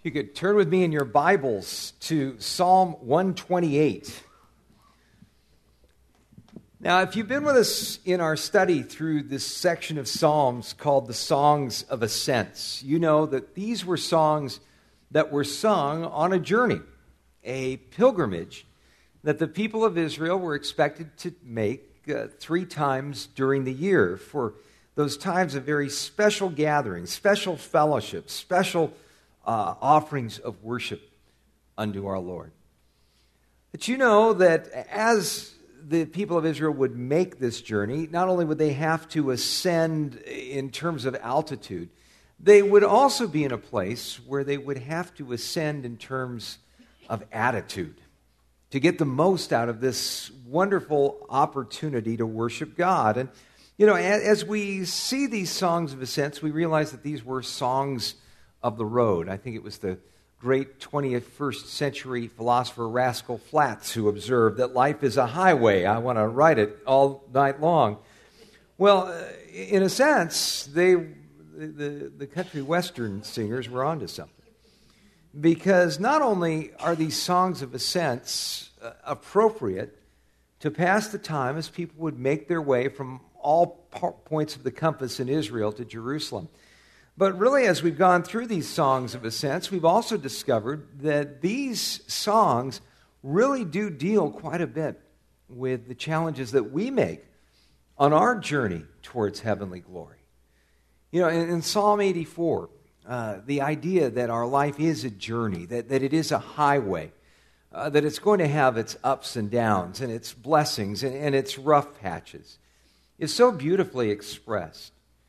You could turn with me in your Bibles to Psalm 128. Now, if you've been with us in our study through this section of Psalms called the Songs of Ascents, you know that these were songs that were sung on a journey, a pilgrimage that the people of Israel were expected to make 3 times during the year for those times of very special gatherings, special fellowships, special offerings of worship unto our Lord. But you know that as the people of Israel would make this journey, not only would they have to ascend in terms of altitude, they would also be in a place where they would have to ascend in terms of attitude to get the most out of this wonderful opportunity to worship God. And, you know, as we see these songs of ascents, we realize that these were songs of the road. I think it was the great 21st century philosopher Rascal Flatts who observed that life is a highway. I want to ride it all night long. Well, in a sense, the country western singers were onto something. Because not only are these songs of ascents appropriate to pass the time as people would make their way from all points of the compass in Israel to Jerusalem, but really, as we've gone through these songs of ascents, we've also discovered that these songs really do deal quite a bit with the challenges that we make on our journey towards heavenly glory. You know, in Psalm 84, the idea that our life is a journey, that it is a highway, that it's going to have its ups and downs and its blessings and its rough patches, is so beautifully expressed.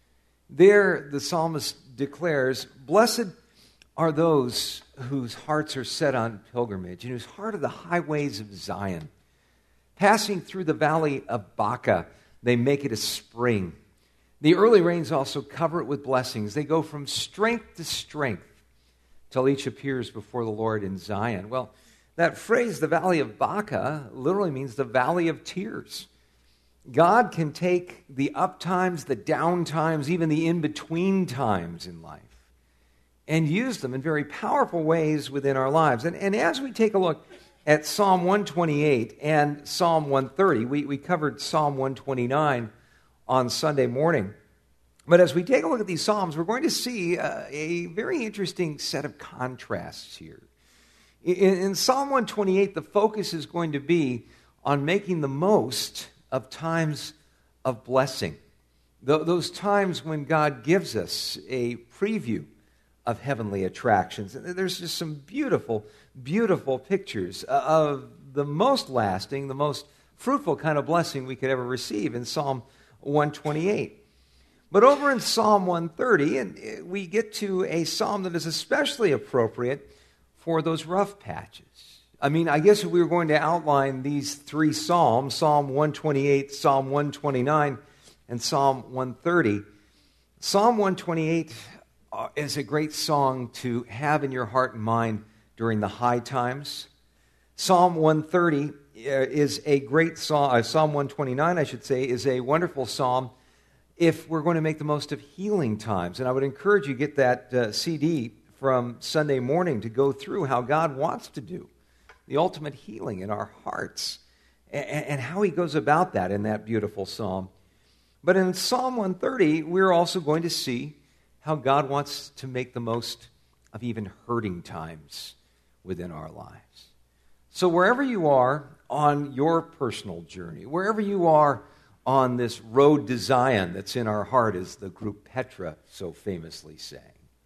There, the psalmist declares, "Blessed are those whose hearts are set on pilgrimage and whose heart are the highways of Zion. Passing through the valley of Baca, they make it a spring. The early rains also cover it with blessings. They go from strength to strength till each appears before the Lord in Zion." Well, that phrase, the valley of Baca, literally means the valley of tears. God can take the up times, the down times, even the in-between times in life, and use them in very powerful ways within our lives. And as we take a look at Psalm 128 and Psalm 130, we covered Psalm 129 on Sunday morning. But as we take a look at these Psalms, we're going to see a very interesting set of contrasts here. In Psalm 128, the focus is going to be on making the most of times of blessing. Those times when God gives us a preview of heavenly attractions. And there's just some beautiful, beautiful pictures of the most lasting, the most fruitful kind of blessing we could ever receive in Psalm 128. But over in Psalm 130, and we get to a psalm that is especially appropriate for those rough patches. I mean, I guess if we were going to outline these 3 psalms, Psalm 128, Psalm 129, and Psalm 130, Psalm 128 is a great song to have in your heart and mind during the high times. Psalm 130 is a great song. Psalm 129, I should say, is a wonderful psalm if we're going to make the most of healing times. And I would encourage you to get that CD from Sunday morning to go through how God wants to do the ultimate healing in our hearts and how he goes about that in that beautiful psalm. But in Psalm 130, we're also going to see how God wants to make the most of even hurting times within our lives. So wherever you are on your personal journey, wherever you are on this road to Zion that's in our heart, as the group Petra so famously sang,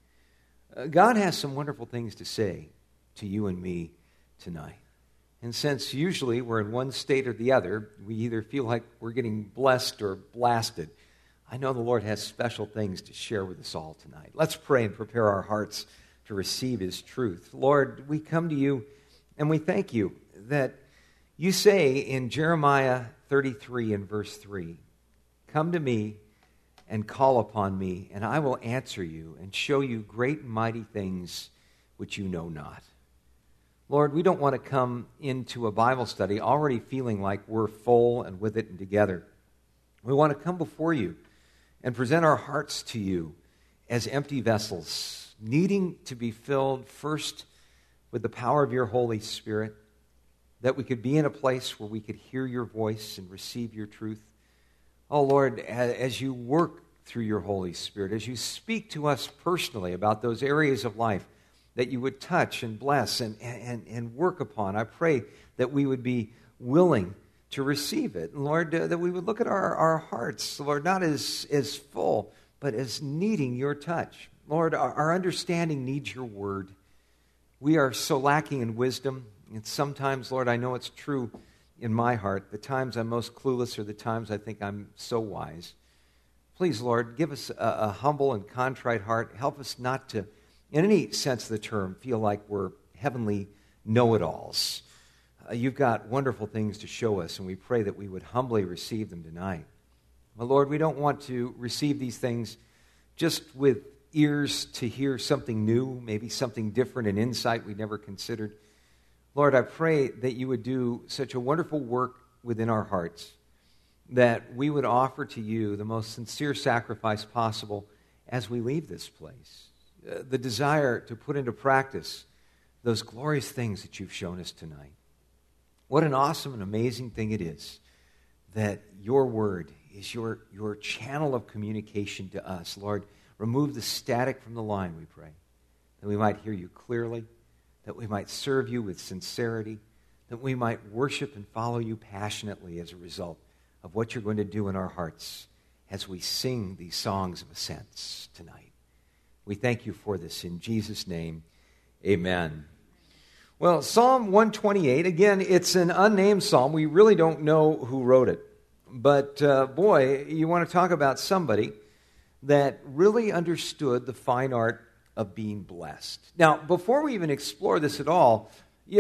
God has some wonderful things to say to you and me tonight. And since usually we're in one state or the other, we either feel like we're getting blessed or blasted, I know the Lord has special things to share with us all tonight. Let's pray and prepare our hearts to receive his truth. Lord, we come to you and we thank you that you say in Jeremiah 33 and verse 3, "Come to me and call upon me, and I will answer you and show you great and mighty things which you know not." Lord, we don't want to come into a Bible study already feeling like we're full and with it and together. We want to come before you and present our hearts to you as empty vessels needing to be filled first with the power of your Holy Spirit, that we could be in a place where we could hear your voice and receive your truth. Oh, Lord, as you work through your Holy Spirit, as you speak to us personally about those areas of life that you would touch and bless and work upon, I pray that we would be willing to receive it. And Lord, that we would look at our hearts, Lord, not as full, but as needing your touch. Lord, our understanding needs your word. We are so lacking in wisdom. And sometimes, Lord, I know it's true in my heart. The times I'm most clueless are the times I think I'm so wise. Please, Lord, give us a humble and contrite heart. Help us not to, in any sense of the term, feel like we're heavenly know-it-alls. You've got wonderful things to show us, and we pray that we would humbly receive them tonight. But Lord, we don't want to receive these things just with ears to hear something new, maybe something different, an insight we never considered. Lord, I pray that you would do such a wonderful work within our hearts, that we would offer to you the most sincere sacrifice possible as we leave this place. The desire to put into practice those glorious things that you've shown us tonight. What an awesome and amazing thing it is that your word is your channel of communication to us. Lord, remove the static from the line, we pray, that we might hear you clearly, that we might serve you with sincerity, that we might worship and follow you passionately as a result of what you're going to do in our hearts as we sing these songs of ascents tonight. We thank you for this in Jesus' name. Amen. Well, Psalm 128, again, it's an unnamed psalm. We really don't know who wrote it. But boy, you want to talk about somebody that really understood the fine art of being blessed. Now, before we even explore this at all,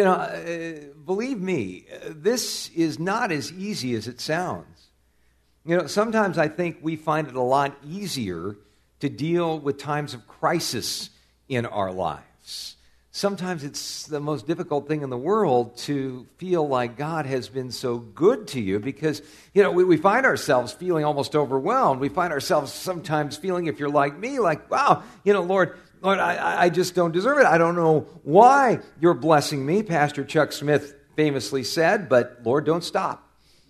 believe me, this is not as easy as it sounds. Sometimes I think we find it a lot easier to deal with times of crisis in our lives. Sometimes it's the most difficult thing in the world to feel like God has been so good to you because, we find ourselves feeling almost overwhelmed. We find ourselves sometimes feeling, if you're like me, like, wow, Lord, I just don't deserve it. I don't know why you're blessing me, Pastor Chuck Smith famously said, but Lord, don't stop.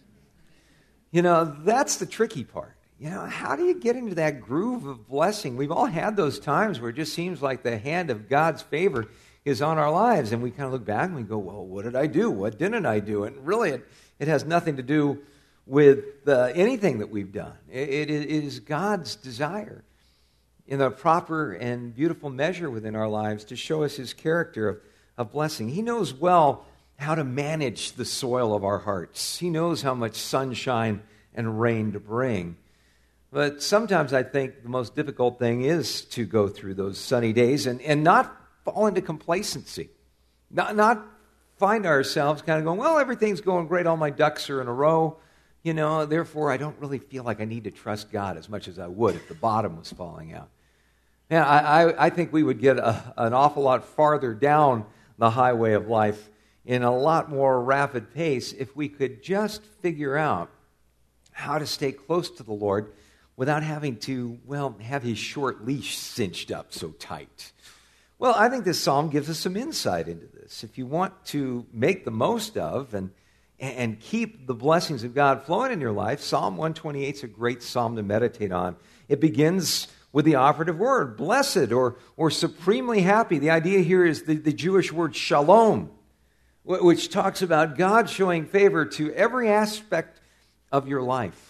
That's the tricky part. How do you get into that groove of blessing? We've all had those times where it just seems like the hand of God's favor is on our lives, and we kind of look back and we go, well, what did I do? What didn't I do? And really, it has nothing to do with anything that we've done. It is God's desire in a proper and beautiful measure within our lives to show us his character of blessing. He knows well how to manage the soil of our hearts. He knows how much sunshine and rain to bring. But sometimes I think the most difficult thing is to go through those sunny days and not fall into complacency. Not find ourselves kind of going, well, everything's going great, all my ducks are in a row, therefore I don't really feel like I need to trust God as much as I would if the bottom was falling out. Yeah, I think we would get an awful lot farther down the highway of life in a lot more rapid pace if we could just figure out how to stay close to the Lord without having to, have his short leash cinched up so tight. Well, I think this psalm gives us some insight into this. If you want to make the most of and keep the blessings of God flowing in your life, Psalm 128 is a great psalm to meditate on. It begins with the operative word, blessed or supremely happy. The idea here is the Jewish word shalom, which talks about God showing favor to every aspect of your life.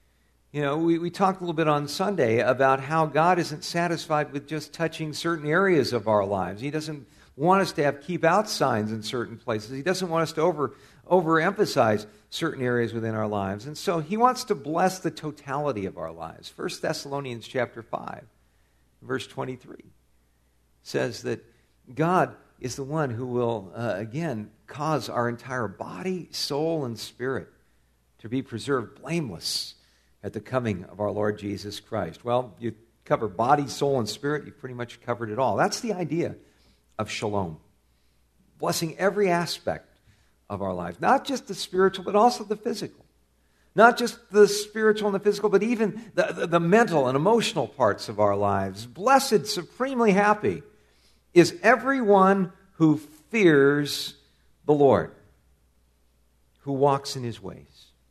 We talked a little bit on Sunday about how God isn't satisfied with just touching certain areas of our lives. He doesn't want us to keep out signs in certain places. He doesn't want us to overemphasize certain areas within our lives. And so he wants to bless the totality of our lives. 1 Thessalonians chapter 5, verse 23 says that God is the one who will, again, cause our entire body, soul, and spirit to be preserved blameless at the coming of our Lord Jesus Christ. Well, you cover body, soul, and spirit, you've pretty much covered it all. That's the idea of shalom. Blessing every aspect of our lives. Not just the spiritual, but also the physical. Not just the spiritual and the physical, but even the mental and emotional parts of our lives. Blessed, supremely happy. is everyone who fears the Lord, who walks in his ways.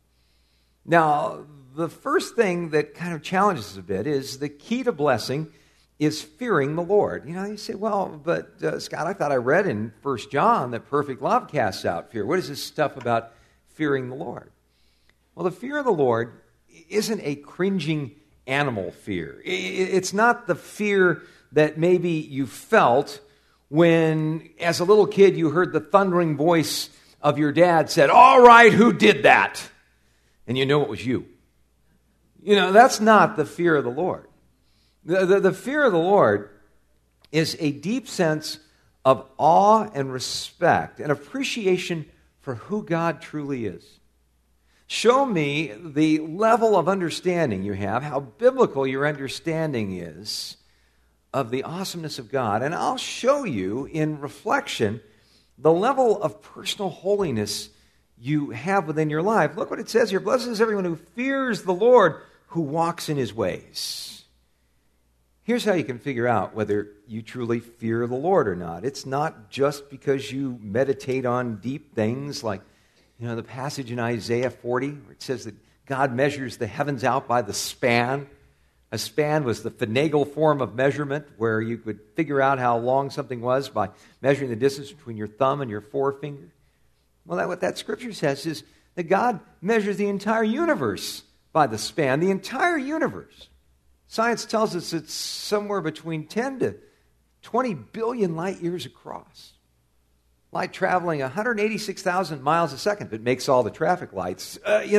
Now, the first thing that kind of challenges us a bit is the key to blessing is fearing the Lord. You say, well, but Scott, I thought I read in 1 John that perfect love casts out fear. What is this stuff about fearing the Lord? Well, the fear of the Lord isn't a cringing animal fear. It's not the fear that maybe you felt when, as a little kid, you heard the thundering voice of your dad said, "All right, who did that?" And you know it was you. That's not the fear of the Lord. The fear of the Lord is a deep sense of awe and respect and appreciation for who God truly is. Show me the level of understanding you have, how biblical your understanding is of the awesomeness of God, and I'll show you in reflection the level of personal holiness you have within your life. Look what it says here. Blessed is everyone who fears the Lord, who walks in his ways. Here's how you can figure out whether you truly fear the Lord or not. It's not just because you meditate on deep things like, the passage in Isaiah 40 where it says that God measures the heavens out by the span. A span was the finagle form of measurement where you could figure out how long something was by measuring the distance between your thumb and your forefinger. Well, what that scripture says is that God measures the entire universe by the span, the entire universe. Science tells us it's somewhere between 10 to 20 billion light years across. Light traveling 186,000 miles a second that makes all the traffic lights.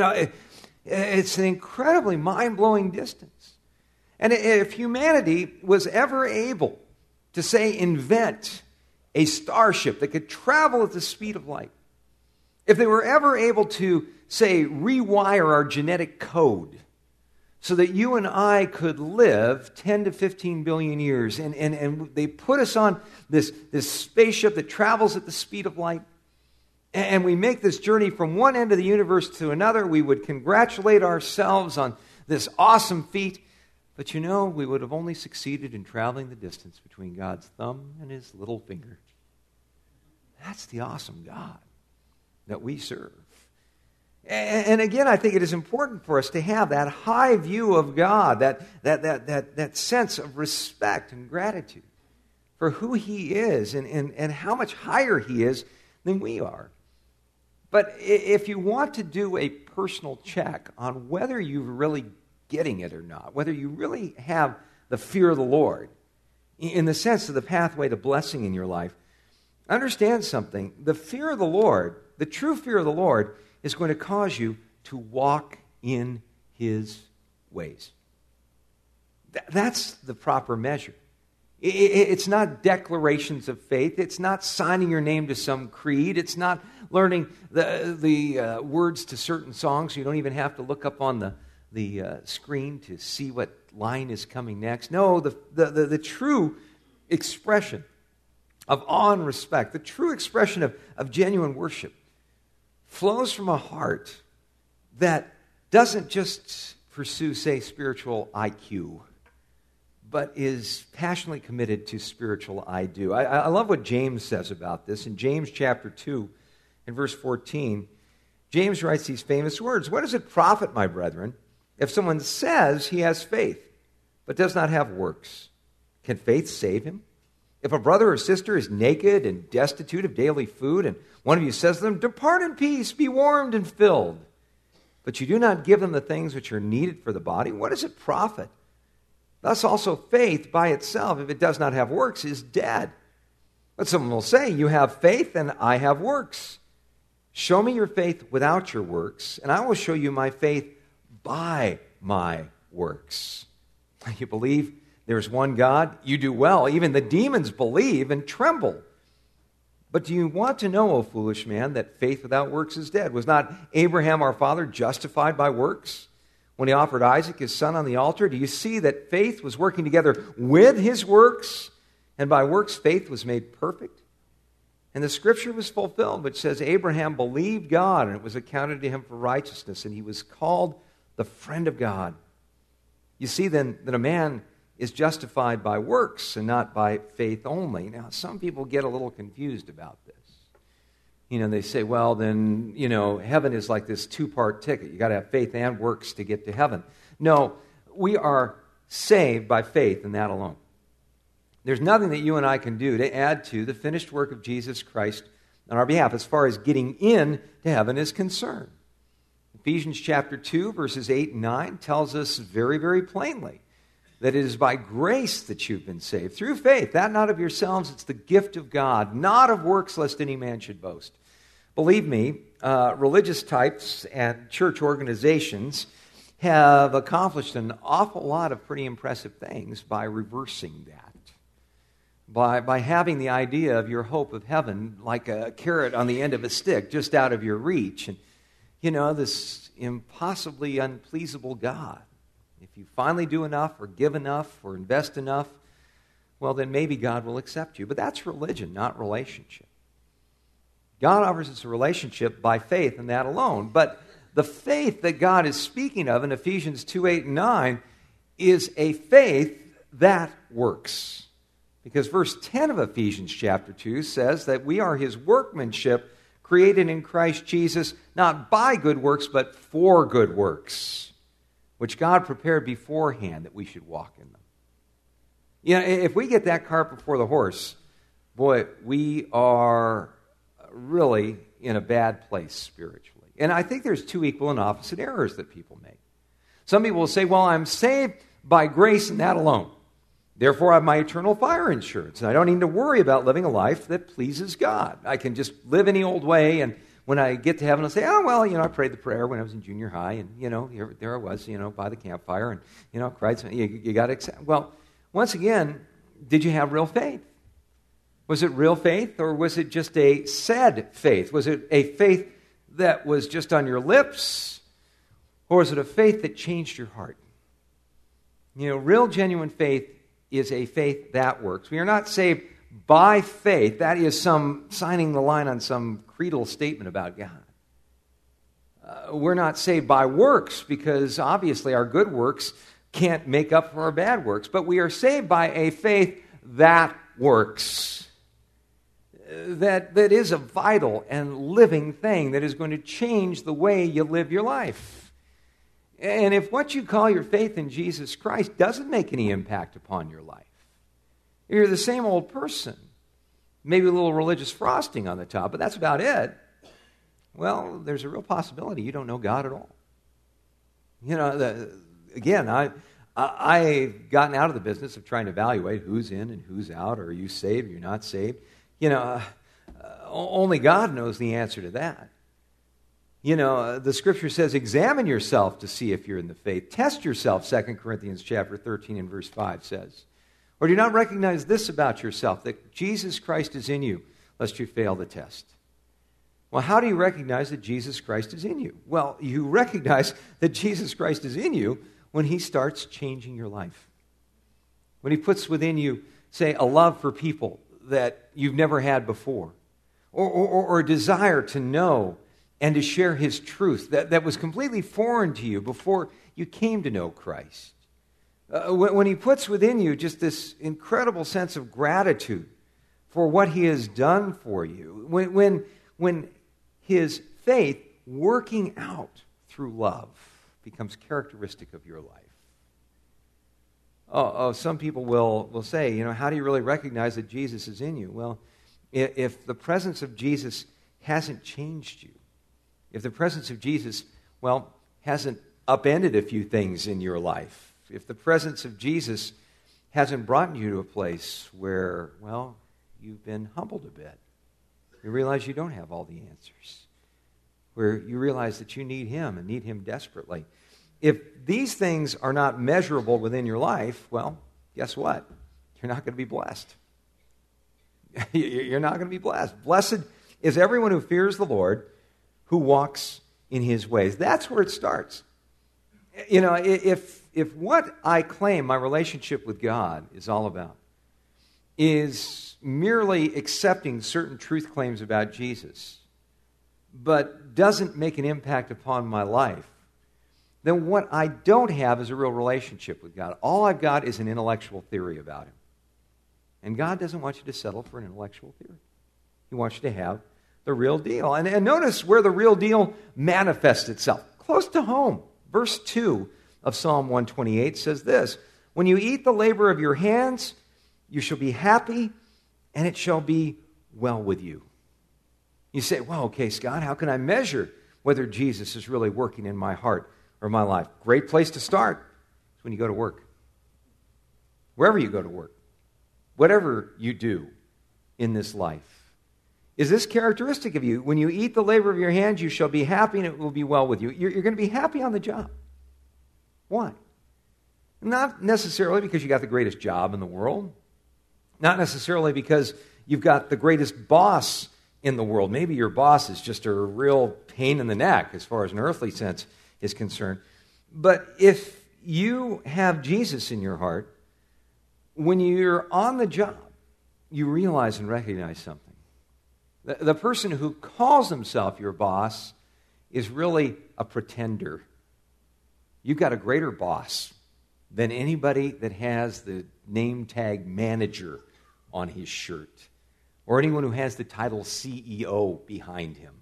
It's an incredibly mind-blowing distance. And if humanity was ever able to, say, invent a starship that could travel at the speed of light, if they were ever able to, say, rewire our genetic code so that you and I could live 10 to 15 billion years, and they put us on this spaceship that travels at the speed of light, and we make this journey from one end of the universe to another, we would congratulate ourselves on this awesome feat. But we would have only succeeded in traveling the distance between God's thumb and his little finger. That's the awesome God that we serve. And again, I think it is important for us to have that high view of God, that sense of respect and gratitude for who he is and how much higher he is than we are. But if you want to do a personal check on whether you're really getting it or not, whether you really have the fear of the Lord in the sense of the pathway to blessing in your life, understand something. The fear of the Lord, the true fear of the Lord, is going to cause you to walk in his ways. That's the proper measure. It's not declarations of faith. It's not signing your name to some creed. It's not learning the words to certain songs. You don't even have to look up on the screen to see what line is coming next. No, the true expression of awe and respect, the true expression of genuine worship flows from a heart that doesn't just pursue, say, spiritual IQ, but is passionately committed to spiritual I do. I love what James says about this. In James chapter 2, in verse 14, James writes these famous words, "What does it profit, my brethren, if someone says he has faith, but does not have works? Can faith save him? If a brother or sister is naked and destitute of daily food, and one of you says to them, 'Depart in peace, be warmed and filled,' but you do not give them the things which are needed for the body, what does it profit? Thus also faith by itself, if it does not have works, is dead. But someone will say, 'You have faith and I have works. Show me your faith without your works, and I will show you my faith by my works.' You believe there's one God? You do well. Even the demons believe and tremble. But do you want to know, O foolish man, that faith without works is dead? Was not Abraham our father justified by works when he offered Isaac his son on the altar? Do you see that faith was working together with his works, and by works faith was made perfect? And the scripture was fulfilled, which says, Abraham believed God, and it was accounted to him for righteousness, and he was called the friend of God. You see then that a man is justified by works and not by faith only. Now, some people get a little confused about this. They say, well, then, heaven is like this two-part ticket. You got to have faith and works to get to heaven. No, we are saved by faith and that alone. There's nothing that you and I can do to add to the finished work of Jesus Christ on our behalf as far as getting in to heaven is concerned. Ephesians chapter 2, verses 8 and 9 tells us very, very plainly that it is by grace that you've been saved, through faith, that not of yourselves, it's the gift of God, not of works, lest any man should boast. Believe me, religious types and church organizations have accomplished an awful lot of pretty impressive things by reversing that. By having the idea of your hope of heaven like a carrot on the end of a stick, just out of your reach. And, this impossibly unpleasable God. If you finally do enough or give enough or invest enough, well, then maybe God will accept you. But that's religion, not relationship. God offers us a relationship by faith and that alone. But the faith that God is speaking of in Ephesians 2, 8, and 9 is a faith that works. Because verse 10 of Ephesians chapter 2 says that we are His workmanship, created in Christ Jesus, not by good works, but for good works, which God prepared beforehand that we should walk in them. If we get that cart before the horse, boy, we are really in a bad place spiritually. And I think there's two equal and opposite errors that people make. Some people will say, well, I'm saved by grace and that alone. Therefore, I have my eternal fire insurance, and I don't need to worry about living a life that pleases God. I can just live any old way, and when I get to heaven, I'll say, oh, well, I prayed the prayer when I was in junior high, and, there I was, by the campfire, and, cried. You got to accept. Well, once again, did you have real faith? Was it real faith, or was it just a said faith? Was it a faith that was just on your lips, or was it a faith that changed your heart? Real, genuine faith is a faith that works. We are not saved by faith. That is some signing the line on some creedal statement about God. We're not saved by works because obviously our good works can't make up for our bad works. But we are saved by a faith that works. That is a vital and living thing that is going to change the way you live your life. And if what you call your faith in Jesus Christ doesn't make any impact upon your life, you're the same old person, maybe a little religious frosting on the top, but that's about it, well, there's a real possibility you don't know God at all. Again, I've gotten out of the business of trying to evaluate who's in and who's out, or are you saved, or you're not saved. Only God knows the answer to that. The Scripture says, examine yourself to see if you're in the faith. Test yourself, 2 Corinthians chapter 13 and verse 5 says. Or do you not recognize this about yourself, that Jesus Christ is in you, lest you fail the test? Well, how do you recognize that Jesus Christ is in you? Well, you recognize that Jesus Christ is in you when He starts changing your life. When He puts within you, say, a love for people that you've never had before, or a desire to know and to share His truth that was completely foreign to you before you came to know Christ. When He puts within you just this incredible sense of gratitude for what He has done for you, when His faith working out through love becomes characteristic of your life. Some people will say, how do you really recognize that Jesus is in you? Well, if the presence of Jesus hasn't changed you, if the presence of Jesus, hasn't upended a few things in your life, if the presence of Jesus hasn't brought you to a place where, you've been humbled a bit, you realize you don't have all the answers, where you realize that you need Him and need Him desperately. If these things are not measurable within your life, guess what? You're not going to be blessed. You're not going to be blessed. Blessed is everyone who fears the Lord, who walks in His ways. That's where it starts. If what I claim my relationship with God is all about is merely accepting certain truth claims about Jesus, but doesn't make an impact upon my life, then what I don't have is a real relationship with God. All I've got is an intellectual theory about Him. And God doesn't want you to settle for an intellectual theory. He wants you to have the real deal. And notice where the real deal manifests itself. Close to home. Verse 2 of Psalm 128 says this, "When you eat the labor of your hands, you shall be happy, and it shall be well with you." You say, well, okay, Scott, how can I measure whether Jesus is really working in my heart or my life? Great place to start is when you go to work. Wherever you go to work. Whatever you do in this life. Is this characteristic of you? When you eat the labor of your hands, you shall be happy and it will be well with you. You're going to be happy on the job. Why? Not necessarily because you got the greatest job in the world. Not necessarily because you've got the greatest boss in the world. Maybe your boss is just a real pain in the neck as far as an earthly sense is concerned. But if you have Jesus in your heart, when you're on the job, you realize and recognize something. The person who calls himself your boss is really a pretender. You've got a greater boss than anybody that has the name tag manager on his shirt or anyone who has the title CEO behind him.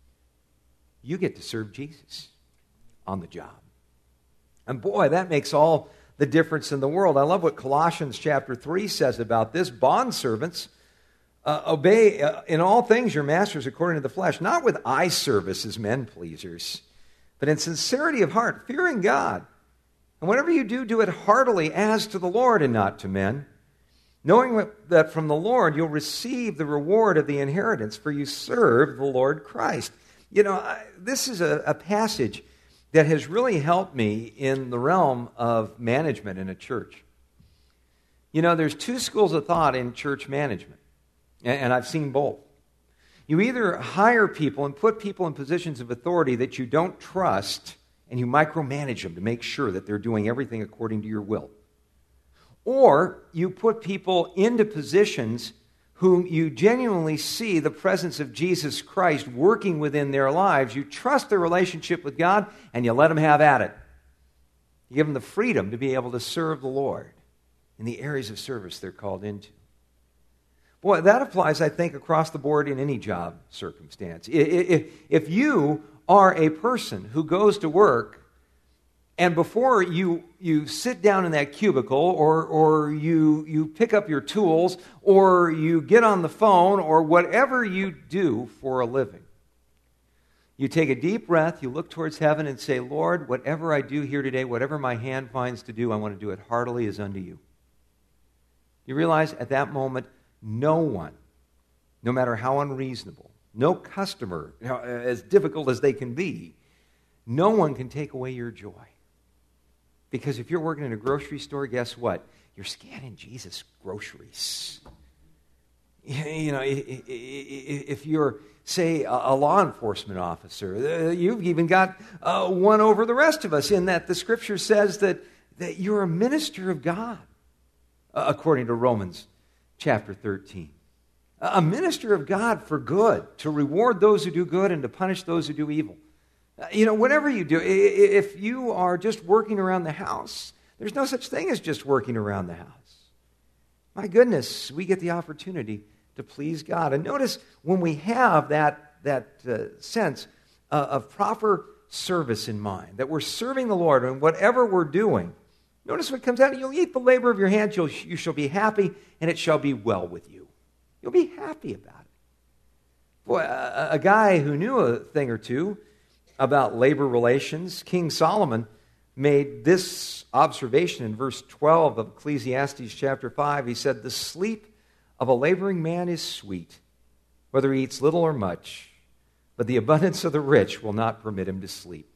You get to serve Jesus on the job. And boy, that makes all the difference in the world. I love what Colossians chapter 3 says about this. Bondservants, obey in all things your masters according to the flesh, not with eye service as men pleasers, but in sincerity of heart, fearing God. And whatever you do, do it heartily as to the Lord and not to men, knowing that from the Lord you'll receive the reward of the inheritance, for you serve the Lord Christ. You know, this is a passage that has really helped me in the realm of management in a church. You know, there's two schools of thought in church management, and I've seen both. You either hire people and put people in positions of authority that you don't trust, and you micromanage them to make sure that they're doing everything according to your will. Or you put people into positions whom you genuinely see the presence of Jesus Christ working within their lives. You trust their relationship with God, and you let them have at it. You give them the freedom to be able to serve the Lord in the areas of service they're called into. Boy, that applies, I think, across the board in any job circumstance. If you are a person who goes to work, and before you sit down in that cubicle, or you pick up your tools, or you get on the phone, or whatever you do for a living, you take a deep breath, you look towards heaven and say, Lord, whatever I do here today, whatever my hand finds to do, I want to do it heartily as unto you. You realize at that moment, no one, no matter how unreasonable, no customer, as difficult as they can be, no one can take away your joy. Because if you're working in a grocery store, guess what? You're scanning Jesus' groceries. You know, if you're, say, a law enforcement officer, you've even got one over the rest of us in that the Scripture says that you're a minister of God, according to Romans chapter 13. A minister of God for good, to reward those who do good and to punish those who do evil. You know, whatever you do, if you are just working around the house, there's no such thing as just working around the house. My goodness, we get the opportunity to please God. And notice when we have that sense of proper service in mind, that we're serving the Lord and whatever we're doing, notice what comes out. You'll eat the labor of your hands, you shall be happy, and it shall be well with you. You'll be happy about it. Boy, a guy who knew a thing or two about labor relations, King Solomon, made this observation in verse 12 of Ecclesiastes chapter 5. He said, the sleep of a laboring man is sweet, whether he eats little or much, but the abundance of the rich will not permit him to sleep.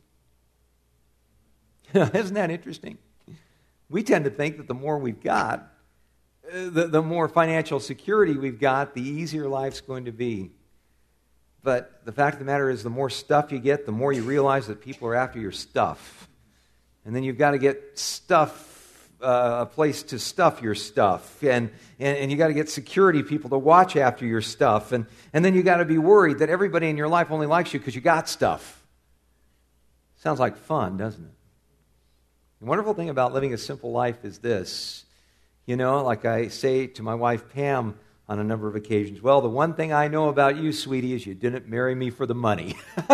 Isn't that interesting? We tend to think that the more we've got, the more financial security we've got, the easier life's going to be. But the fact of the matter is, the more stuff you get, the more you realize that people are after your stuff. And then you've got to get stuff, a place to stuff your stuff. And you got to get security people to watch after your stuff. And then you got to be worried that everybody in your life only likes you because you got stuff. Sounds like fun, doesn't it? The wonderful thing about living a simple life is this. You know, like I say to my wife Pam on a number of occasions, well, the one thing I know about you, sweetie, is you didn't marry me for the money.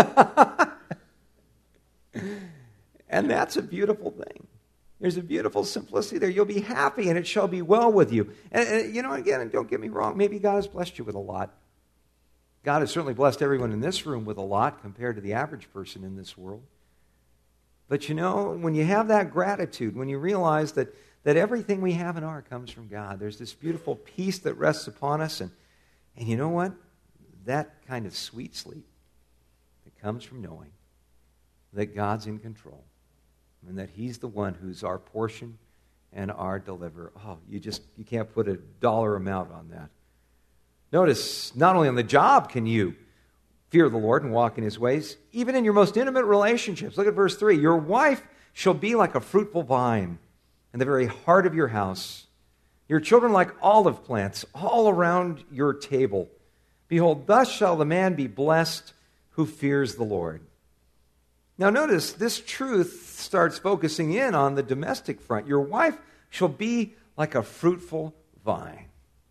And that's a beautiful thing. There's a beautiful simplicity there. You'll be happy and it shall be well with you. And you know, again, don't get me wrong, maybe God has blessed you with a lot. God has certainly blessed everyone in this room with a lot compared to the average person in this world. But you know, when you have that gratitude, when you realize that everything we have and are comes from God, there's this beautiful peace that rests upon us. And you know what? That kind of sweet sleep that comes from knowing that God's in control and that He's the one who's our portion and our deliverer. Oh, you can't put a dollar amount on that. Notice, not only on the job can you fear the Lord and walk in His ways, even in your most intimate relationships. Look at verse 3. Your wife shall be like a fruitful vine in the very heart of your house. Your children like olive plants all around your table. Behold, thus shall the man be blessed who fears the Lord. Now notice, this truth starts focusing in on the domestic front. Your wife shall be like a fruitful vine.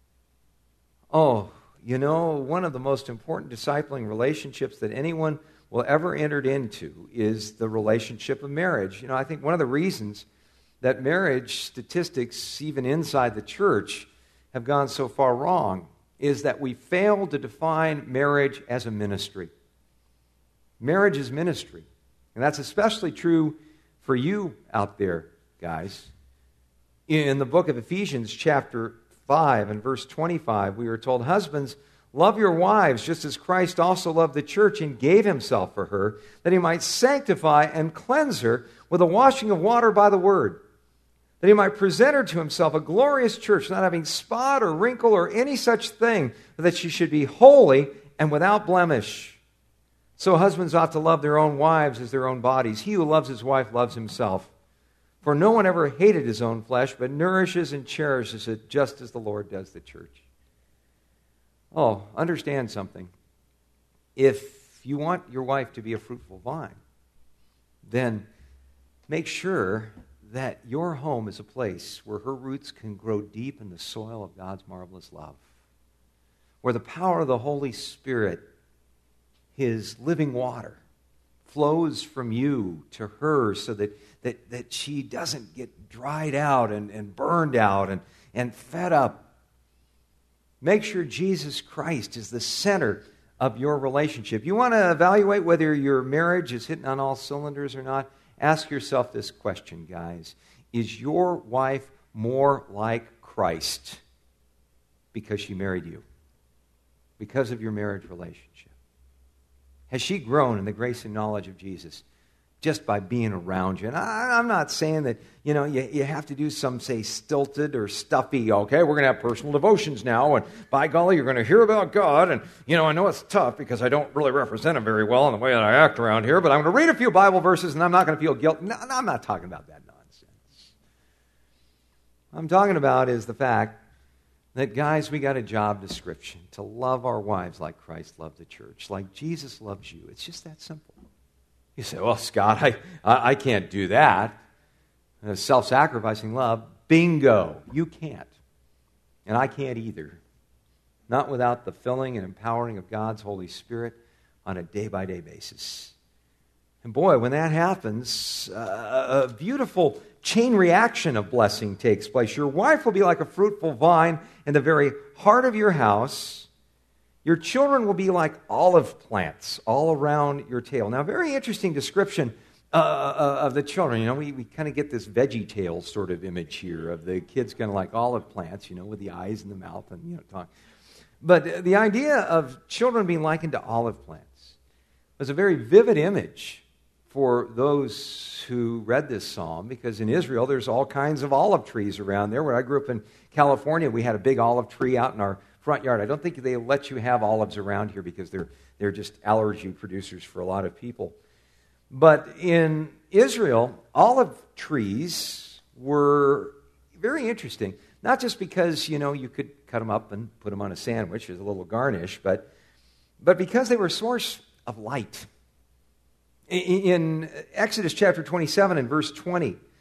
Oh, you know, one of the most important discipling relationships that anyone will ever enter into is the relationship of marriage. You know, I think one of the reasons that marriage statistics, even inside the church, have gone so far wrong is that we fail to define marriage as a ministry. Marriage is ministry. And that's especially true for you out there, guys. In the book of Ephesians, chapter 5 and verse 25, we were told, husbands, love your wives just as Christ also loved the church and gave Himself for her, that He might sanctify and cleanse her with a washing of water by the word, that He might present her to Himself a glorious church, not having spot or wrinkle or any such thing, but that she should be holy and without blemish. So husbands ought to love their own wives as their own bodies. He who loves his wife loves himself. For no one ever hated his own flesh, but nourishes and cherishes it just as the Lord does the church. Oh, understand something. If you want your wife to be a fruitful vine, then make sure that your home is a place where her roots can grow deep in the soil of God's marvelous love, where the power of the Holy Spirit, His living water, flows from you to her so that she doesn't get dried out and burned out and fed up. Make sure Jesus Christ is the center of your relationship. You want to evaluate whether your marriage is hitting on all cylinders or not? Ask yourself this question, guys. Is your wife more like Christ because she married you? Because of your marriage relationship? Has she grown in the grace and knowledge of Jesus just by being around you? And I'm not saying that, you have to do some, say, stilted or stuffy, okay, we're going to have personal devotions now, and by golly, you're going to hear about God, and, I know it's tough because I don't really represent Him very well in the way that I act around here, but I'm going to read a few Bible verses, and I'm not going to feel guilty. No, I'm not talking about that nonsense. What I'm talking about is the fact that, guys, we got a job description to love our wives like Christ loved the church, like Jesus loves you. It's just that simple. You say, well, Scott, I can't do that. Self-sacrificing love, bingo, you can't. And I can't either. Not without the filling and empowering of God's Holy Spirit on a day-by-day basis. And boy, when that happens, a beautiful chain reaction of blessing takes place. Your wife will be like a fruitful vine in the very heart of your house. Your children will be like olive plants all around your table. Now, very interesting description of the children. We kind of get this Veggie Tales sort of image here of the kids kind of like olive plants, with the eyes and the mouth and, talk. But the idea of children being likened to olive plants was a very vivid image for those who read this psalm, because in Israel there's all kinds of olive trees around there. When I grew up in California, we had a big olive tree out in our front yard. I don't think they let you have olives around here because they're just allergy producers for a lot of people. But in Israel, olive trees were very interesting. Not just because, you could cut them up and put them on a sandwich as a little garnish, but because they were a source of light. In Exodus chapter 27 and verse 20,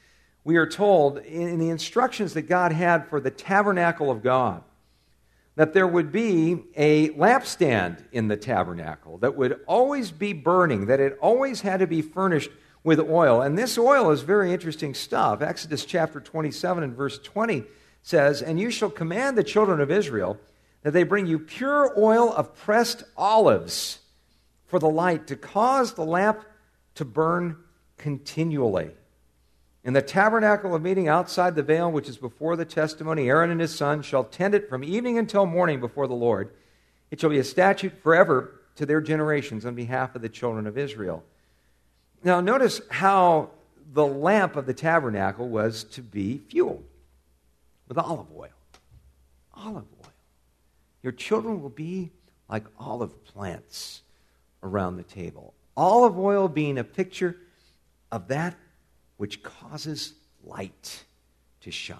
we are told in the instructions that God had for the tabernacle of God that there would be a lampstand in the tabernacle that would always be burning, that it always had to be furnished with oil. And this oil is very interesting stuff. Exodus chapter 27 and verse 20 says, "And you shall command the children of Israel that they bring you pure oil of pressed olives for the light, to cause the lamp to burn continually. In the tabernacle of meeting outside the veil, which is before the testimony, Aaron and his sons shall tend it from evening until morning before the Lord. It shall be a statute forever to their generations on behalf of the children of Israel." Now notice how the lamp of the tabernacle was to be fueled with olive oil. Olive oil. Your children will be like olive plants around the table. Olive oil being a picture of that which causes light to shine.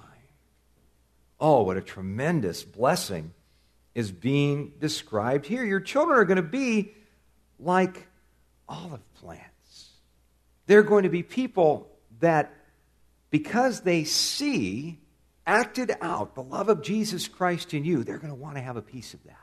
Oh, what a tremendous blessing is being described here. Your children are going to be like olive plants. They're going to be people that, because they see acted out the love of Jesus Christ in you, they're going to want to have a piece of that.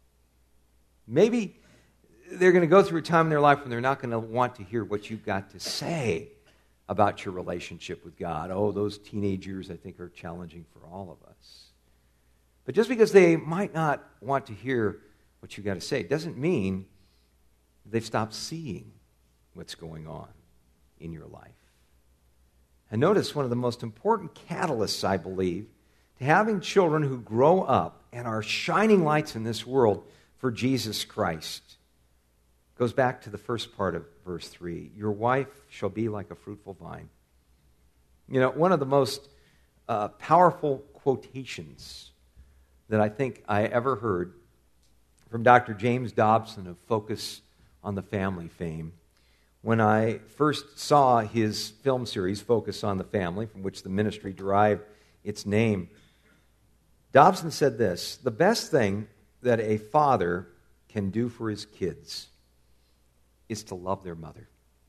Maybe they're going to go through a time in their life when they're not going to want to hear what you've got to say about your relationship with God. Oh, those teenage years, I think, are challenging for all of us. But just because they might not want to hear what you've got to say doesn't mean they've stopped seeing what's going on in your life. And notice one of the most important catalysts, I believe, to having children who grow up and are shining lights in this world for Jesus Christ goes back to the first part of verse 3. Your wife shall be like a fruitful vine. You know, one of the most powerful quotations that I think I ever heard from Dr. James Dobson of Focus on the Family fame. When I first saw his film series, Focus on the Family, from which the ministry derived its name, Dobson said this: "The best thing that a father can do for his kids is to love their mother."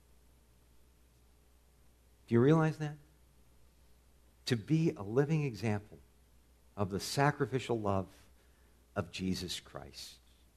Do you realize that? To be a living example of the sacrificial love of Jesus Christ.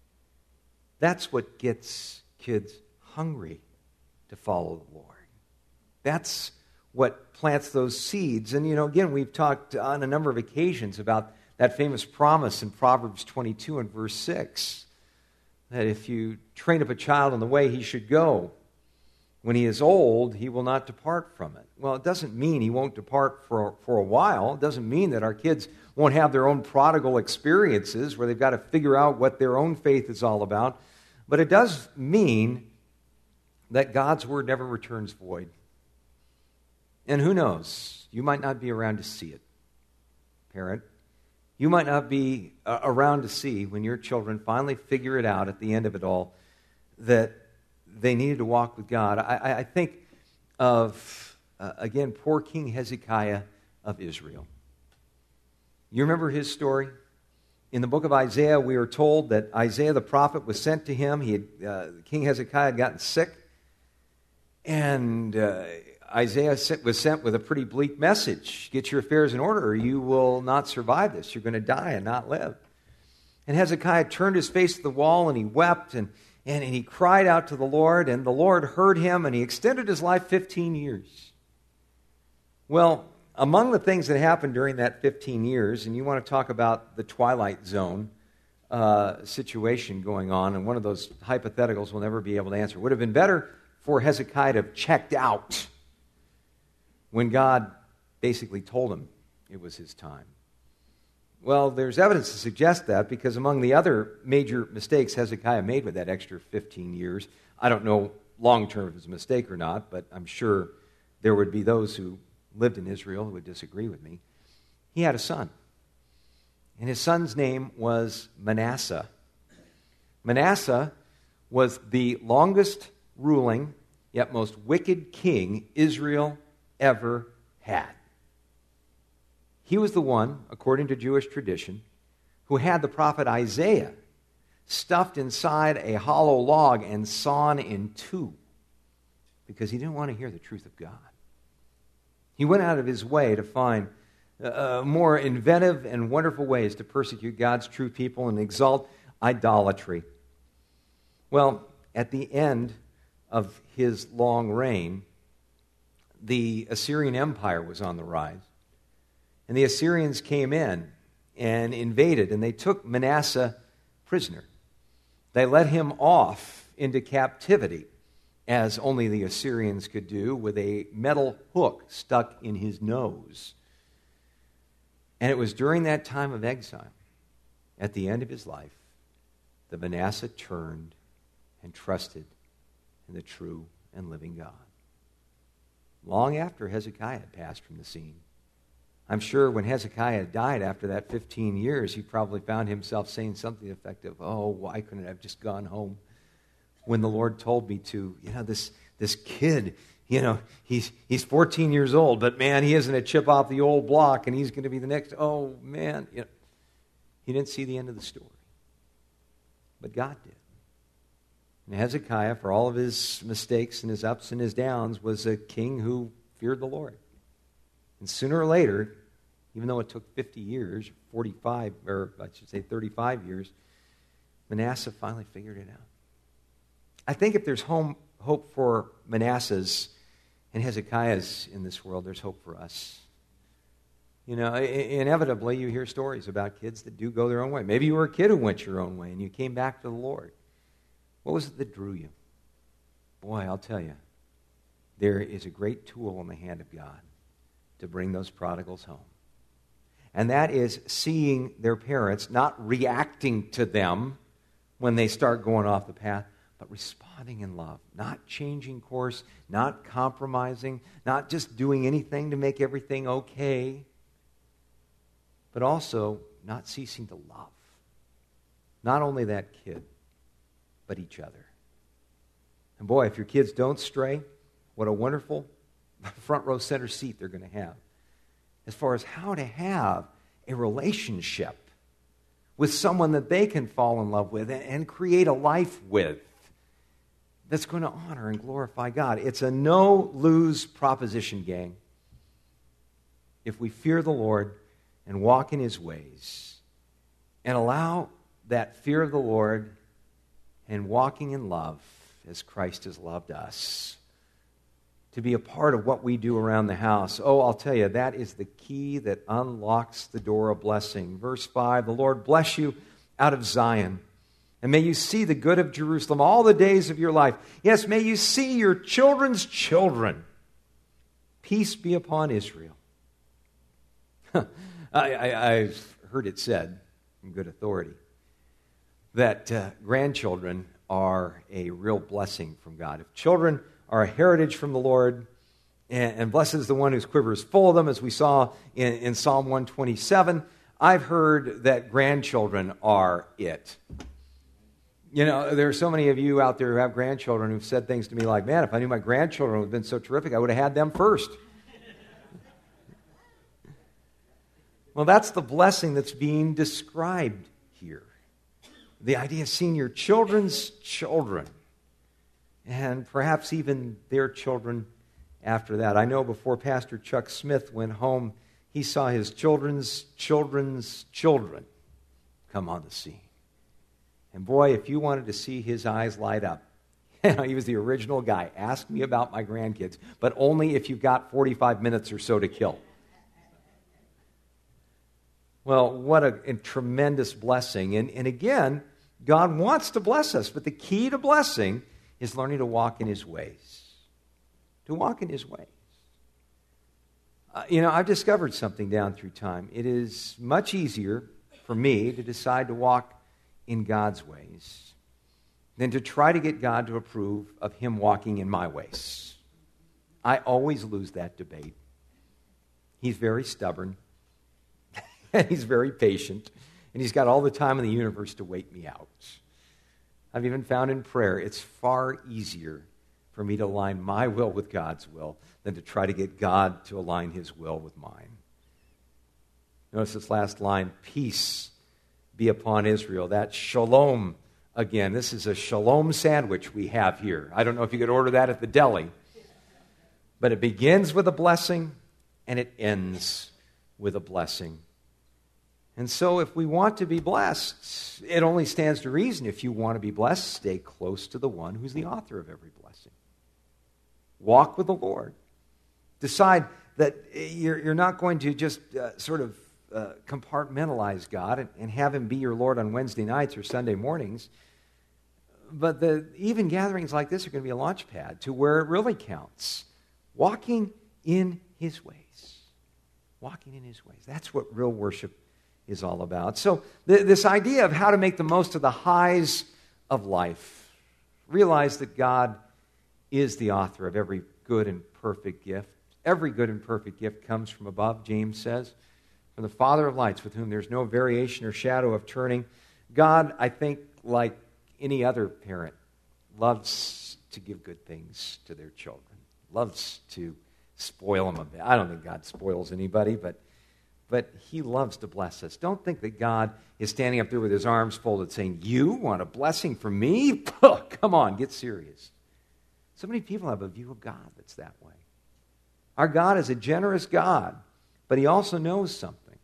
That's what gets kids hungry to follow the Lord. That's what plants those seeds. And, you know, again, we've talked on a number of occasions about that famous promise in Proverbs 22 and verse 6, that if you train up a child in the way he should go, when he is old, he will not depart from it. Well, it doesn't mean he won't depart for a while. It doesn't mean that our kids won't have their own prodigal experiences where they've got to figure out what their own faith is all about. But it does mean that God's word never returns void. And who knows? You might not be around to see it, parent. You might not be around to see when your children finally figure it out at the end of it all that they needed to walk with God. I think of, again, poor King Hezekiah of Israel. You remember his story? In the book of Isaiah, we are told that Isaiah the prophet was sent to him. King Hezekiah had gotten sick. And Isaiah was sent with a pretty bleak message. Get your affairs in order or you will not survive this. You're going to die and not live. And Hezekiah turned his face to the wall and he wept and he cried out to the Lord, and the Lord heard him and he extended his life 15 years. Well, among the things that happened during that 15 years, and you want to talk about the Twilight Zone situation going on, and one of those hypotheticals we'll never be able to answer, would have been better for Hezekiah to have checked out when God basically told him it was his time. Well, there's evidence to suggest that, because among the other major mistakes Hezekiah made with that extra 15 years, I don't know long-term if it was a mistake or not, but I'm sure there would be those who lived in Israel who would disagree with me. He had a son, and his son's name was Manasseh. Manasseh was the longest ruling, yet most wicked king Israel ever had. He was the one, according to Jewish tradition, who had the prophet Isaiah stuffed inside a hollow log and sawn in two because he didn't want to hear the truth of God. He went out of his way to find more inventive and wonderful ways to persecute God's true people and exalt idolatry. Well, at the end of his long reign, the Assyrian Empire was on the rise. And the Assyrians came in and invaded, and they took Manasseh prisoner. They led him off into captivity, as only the Assyrians could do, with a metal hook stuck in his nose. And it was during that time of exile, at the end of his life, that Manasseh turned and trusted in the true and living God. Long after Hezekiah had passed from the scene. I'm sure when Hezekiah died after that 15 years, he probably found himself saying something effective, "Oh, why couldn't I have just gone home when the Lord told me to? This kid, he's 14 years old, but man, he isn't a chip off the old block, and he's going to be the next, oh man." He didn't see the end of the story. But God did. And Hezekiah, for all of his mistakes and his ups and his downs, was a king who feared the Lord. And sooner or later, even though it took 50 years, 35 years, Manasseh finally figured it out. I think if there's hope for Manasseh's and Hezekiah's in this world, there's hope for us. Inevitably, you hear stories about kids that do go their own way. Maybe you were a kid who went your own way and you came back to the Lord. What was it that drew you? Boy, I'll tell you, there is a great tool in the hand of God to bring those prodigals home. And that is seeing their parents, not reacting to them when they start going off the path, but responding in love, not changing course, not compromising, not just doing anything to make everything okay, but also not ceasing to love. Not only that kid, but each other. And boy, if your kids don't stray, what a wonderful front row center seat they're going to have as far as how to have a relationship with someone that they can fall in love with and create a life with that's going to honor and glorify God. It's a no-lose proposition, gang. If we fear the Lord and walk in His ways and allow that fear of the Lord and walking in love as Christ has loved us to be a part of what we do around the house. Oh, I'll tell you, that is the key that unlocks the door of blessing. Verse 5, the Lord bless you out of Zion, and may you see the good of Jerusalem all the days of your life. Yes, may you see your children's children. Peace be upon Israel. I've heard it said, in good authority, that grandchildren are a real blessing from God. If children are a heritage from the Lord, and blessed is the one whose quiver is full of them, as we saw in Psalm 127, I've heard that grandchildren are it. There are so many of you out there who have grandchildren who've said things to me like, man, if I knew my grandchildren would have been so terrific, I would have had them first. Well, that's the blessing that's being described here. The idea of seeing your children's children, and perhaps even their children after that. I know before Pastor Chuck Smith went home, he saw his children's children's children come on the scene. And boy, if you wanted to see his eyes light up, he was the original guy. Ask me about my grandkids, but only if you've got 45 minutes or so to kill. Well, what a tremendous blessing. And again, God wants to bless us, but the key to blessing is learning to walk in His ways. To walk in His ways. I've discovered something down through time. It is much easier for me to decide to walk in God's ways than to try to get God to approve of Him walking in my ways. I always lose that debate. He's very stubborn. And He's very patient. And He's got all the time in the universe to wait me out. I've even found in prayer it's far easier for me to align my will with God's will than to try to get God to align His will with mine. Notice this last line, peace be upon Israel. That shalom again. This is a shalom sandwich we have here. I don't know if you could order that at the deli. But it begins with a blessing and it ends with a blessing. And so if we want to be blessed, it only stands to reason, if you want to be blessed, stay close to the one who's the author of every blessing. Walk with the Lord. Decide that you're not going to just compartmentalize God and have him be your Lord on Wednesday nights or Sunday mornings. But even gatherings like this are going to be a launch pad to where it really counts. Walking in his ways. Walking in his ways. That's what real worship is all about. So this idea of how to make the most of the highs of life. Realize that God is the author of every good and perfect gift. Every good and perfect gift comes from above, James says, from the Father of lights, with whom there's no variation or shadow of turning. God, I think, like any other parent, loves to give good things to their children. Loves to spoil them a bit. I don't think God spoils anybody, but he loves to bless us. Don't think that God is standing up there with his arms folded saying, you want a blessing from me? Oh, come on, get serious. So many people have a view of God that's that way. Our God is a generous God, but he also knows something.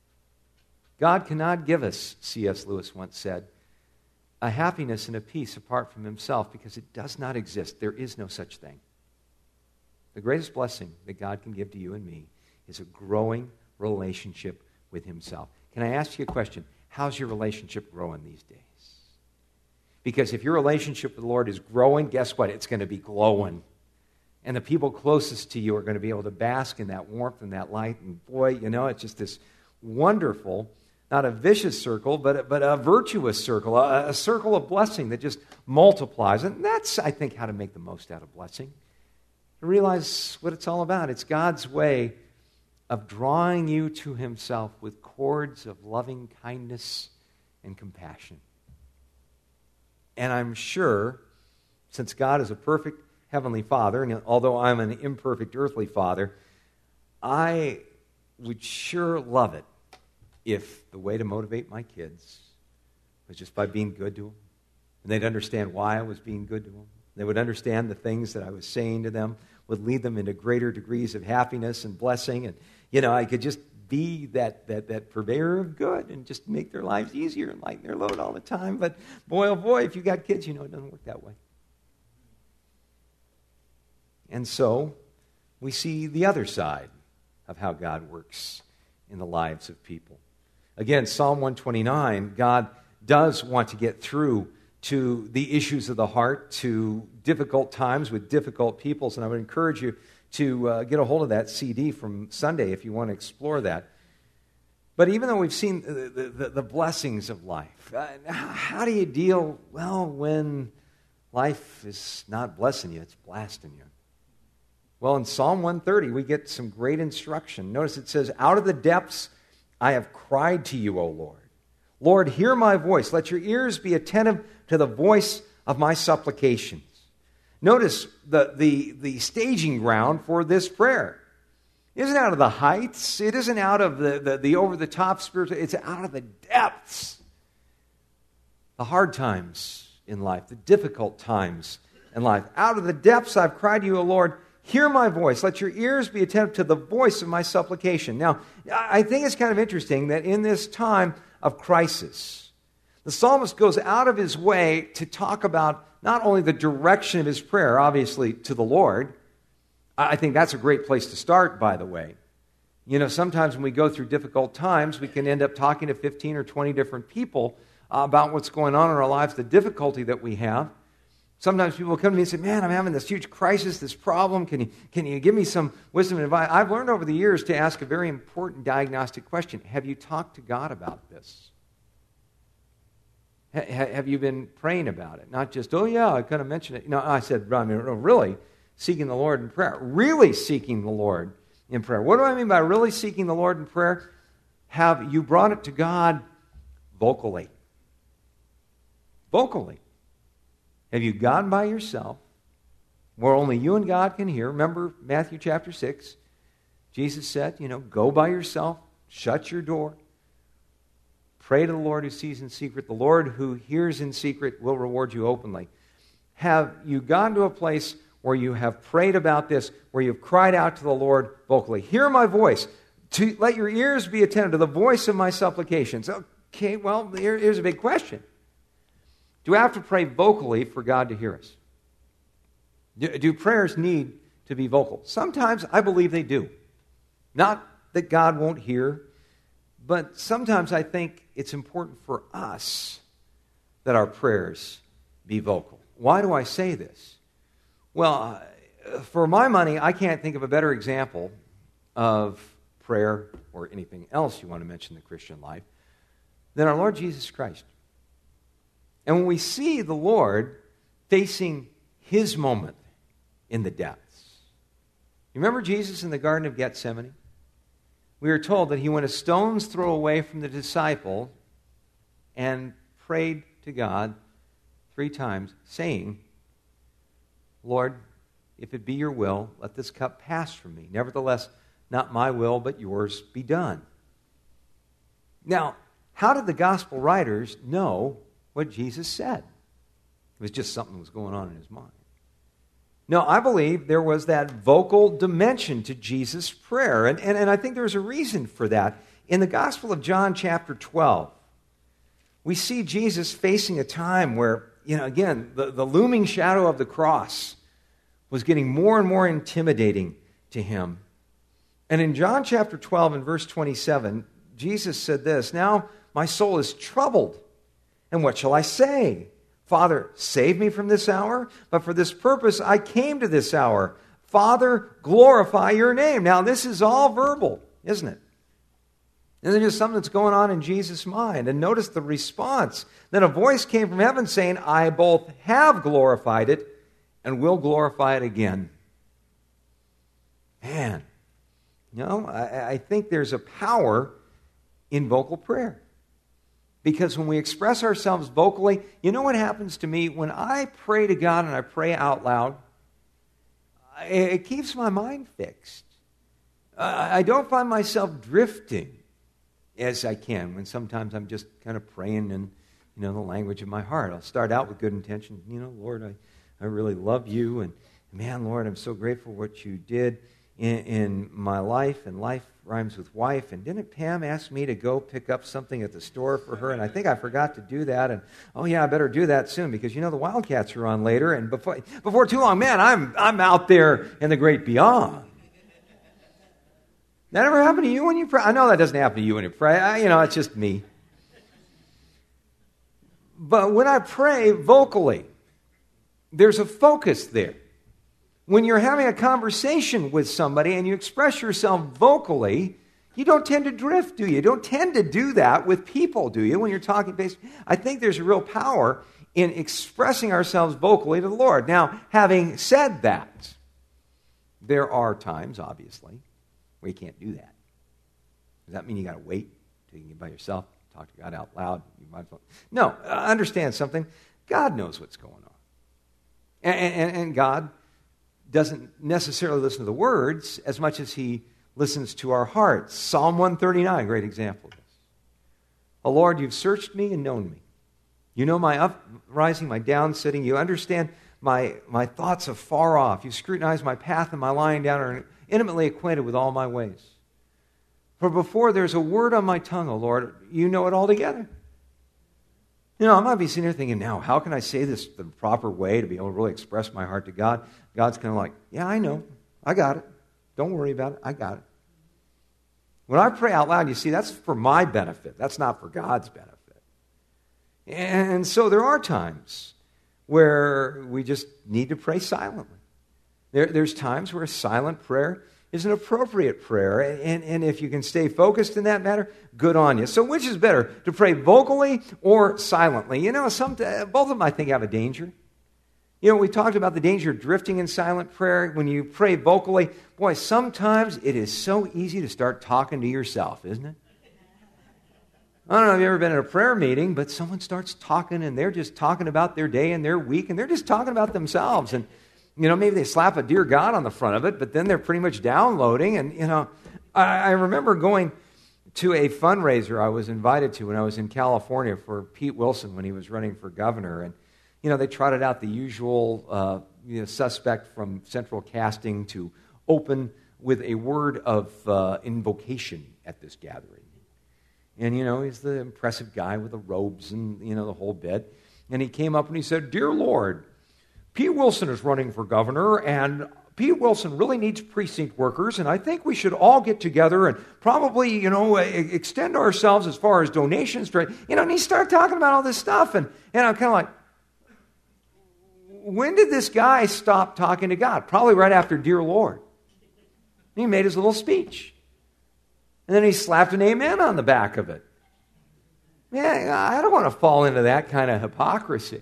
God cannot give us, C.S. Lewis once said, a happiness and a peace apart from himself, because it does not exist. There is no such thing. The greatest blessing that God can give to you and me is a growing relationship with himself. Can I ask you a question? How's your relationship growing these days? Because if your relationship with the Lord is growing, guess what? It's going to be glowing. And the people closest to you are going to be able to bask in that warmth and that light. And boy, it's just this wonderful, not a vicious circle, but a virtuous circle, a circle of blessing that just multiplies. And that's, I think, how to make the most out of blessing. To realize what it's all about. It's God's way of drawing you to himself with cords of loving kindness and compassion. And I'm sure, since God is a perfect Heavenly Father, and although I'm an imperfect earthly father, I would sure love it if the way to motivate my kids was just by being good to them. And they'd understand why I was being good to them. They would understand the things that I was saying to them would lead them into greater degrees of happiness and blessing. And, I could just be that purveyor of good and just make their lives easier and lighten their load all the time. But boy, oh boy, if you got kids, it doesn't work that way. And so we see the other side of how God works in the lives of people. Again, Psalm 129, God does want to get through to the issues of the heart, to difficult times with difficult peoples. And I would encourage you to get a hold of that CD from Sunday if you want to explore that. But even though we've seen the blessings of life, how do you deal, when life is not blessing you, it's blasting you? Well, in Psalm 130, we get some great instruction. Notice it says, out of the depths I have cried to you, O Lord. Lord, hear my voice. Let your ears be attentive to the voice of my supplications. Notice the staging ground for this prayer. It isn't out of the heights. It isn't out of the over-the-top spiritual. It's out of the depths. The hard times in life, the difficult times in life. Out of the depths I've cried to you, O Lord. Hear my voice. Let your ears be attentive to the voice of my supplication. Now, I think it's kind of interesting that in this time of crisis, the psalmist goes out of his way to talk about not only the direction of his prayer, obviously, to the Lord. I think that's a great place to start, by the way. Sometimes when we go through difficult times, we can end up talking to 15 or 20 different people about what's going on in our lives, the difficulty that we have. Sometimes people come to me and say, man, I'm having this huge crisis, this problem. Can you give me some wisdom and advice? I've learned over the years to ask a very important diagnostic question. Have you talked to God about this? Have you been praying about it? Not just, oh yeah, I kind of mentioned it. No, I said, really seeking the Lord in prayer. Really seeking the Lord in prayer. What do I mean by really seeking the Lord in prayer? Have you brought it to God vocally? Vocally. Have you gone by yourself, where only you and God can hear? Remember Matthew chapter 6. Jesus said, go by yourself, shut your door, pray to the Lord who sees in secret. The Lord who hears in secret will reward you openly. Have you gone to a place where you have prayed about this, where you've cried out to the Lord vocally. Hear my voice. To let your ears be attentive to the voice of my supplications. Okay, well, here's a big question. Do I have to pray vocally for God to hear us? Do prayers need to be vocal? Sometimes I believe they do. Not that God won't hear, but sometimes I think it's important for us that our prayers be vocal. Why do I say this? Well, for my money, I can't think of a better example of prayer or anything else you want to mention in the Christian life than our Lord Jesus Christ. And when we see the Lord facing his moment in the depths, you remember Jesus in the Garden of Gethsemane? We are told that he went a stone's throw away from the disciple and prayed to God 3 times, saying, Lord, if it be your will, let this cup pass from me. Nevertheless, not my will, but yours be done. Now, how did the gospel writers know what Jesus said? It was just something that was going on in his mind. No, I believe there was that vocal dimension to Jesus' prayer. And I think there's a reason for that. In the Gospel of John chapter 12, we see Jesus facing a time where, again, the looming shadow of the cross was getting more and more intimidating to him. And in John chapter 12 and verse 27, Jesus said this, Now my soul is troubled, and what shall I say? Father, save me from this hour, but for this purpose I came to this hour. Father, glorify your name. Now this is all verbal, isn't it? And there's just something that's going on in Jesus' mind. And notice the response. Then a voice came from heaven saying, I both have glorified it and will glorify it again. Man, I think there's a power in vocal prayer. Because when we express ourselves vocally, you know what happens to me? When I pray to God and I pray out loud, it keeps my mind fixed. I don't find myself drifting as I can when sometimes I'm just kind of praying in the language of my heart. I'll start out with good intention. Lord, I really love you. And man, Lord, I'm so grateful for what you did in my life. And life rhymes with wife. And didn't Pam ask me to go pick up something at the store for her? And I think I forgot to do that. And oh yeah, I better do that soon because the Wildcats are on later. And before too long, man, I'm out there in the great beyond. That ever happened to you when you pray? I know that doesn't happen to you when you pray. It's just me. But when I pray vocally, there's a focus there. When you're having a conversation with somebody and you express yourself vocally, you don't tend to drift, do you? You don't tend to do that with people, do you, when you're talking based? I think there's a real power in expressing ourselves vocally to the Lord. Now, having said that, there are times, obviously, where you can't do that. Does that mean you got to wait till you can get by yourself, talk to God out loud? No, understand something. God knows what's going on. And God doesn't necessarily listen to the words as much as he listens to our hearts. Psalm 139, great example of this. Oh Lord, you've searched me and known me. You know my uprising, my downsitting. You understand my thoughts afar off. You've scrutinized my path and my lying down and are intimately acquainted with all my ways. For before there's a word on my tongue, O Lord, you know it altogether. I might be sitting here thinking, now, how can I say this the proper way to be able to really express my heart to God? God's kind of like, yeah, I know. I got it. Don't worry about it. I got it. When I pray out loud, you see, that's for my benefit. That's not for God's benefit. And so there are times where we just need to pray silently. There's times where a silent prayer is an appropriate prayer. And if you can stay focused in that matter, good on you. So which is better, to pray vocally or silently? Both of them, I think, have a danger. We talked about the danger of drifting in silent prayer. When you pray vocally, boy, sometimes it is so easy to start talking to yourself, isn't it? I don't know if you've ever been at a prayer meeting, but someone starts talking and they're just talking about their day and their week and they're just talking about themselves. And maybe they slap a dear God on the front of it, but then they're pretty much downloading. And, I remember going to a fundraiser I was invited to when I was in California for Pete Wilson when he was running for governor. And, they trotted out the usual suspect from central casting to open with a word of invocation at this gathering. And, he's the impressive guy with the robes and, the whole bit. And he came up and he said, "Dear Lord, Pete Wilson is running for governor, and Pete Wilson really needs precinct workers, and I think we should all get together and probably, extend ourselves as far as donations." And he started talking about all this stuff, and I'm kind of like, when did this guy stop talking to God? Probably right after "Dear Lord." He made his little speech. And then he slapped an amen on the back of it. Yeah, I don't want to fall into that kind of hypocrisy.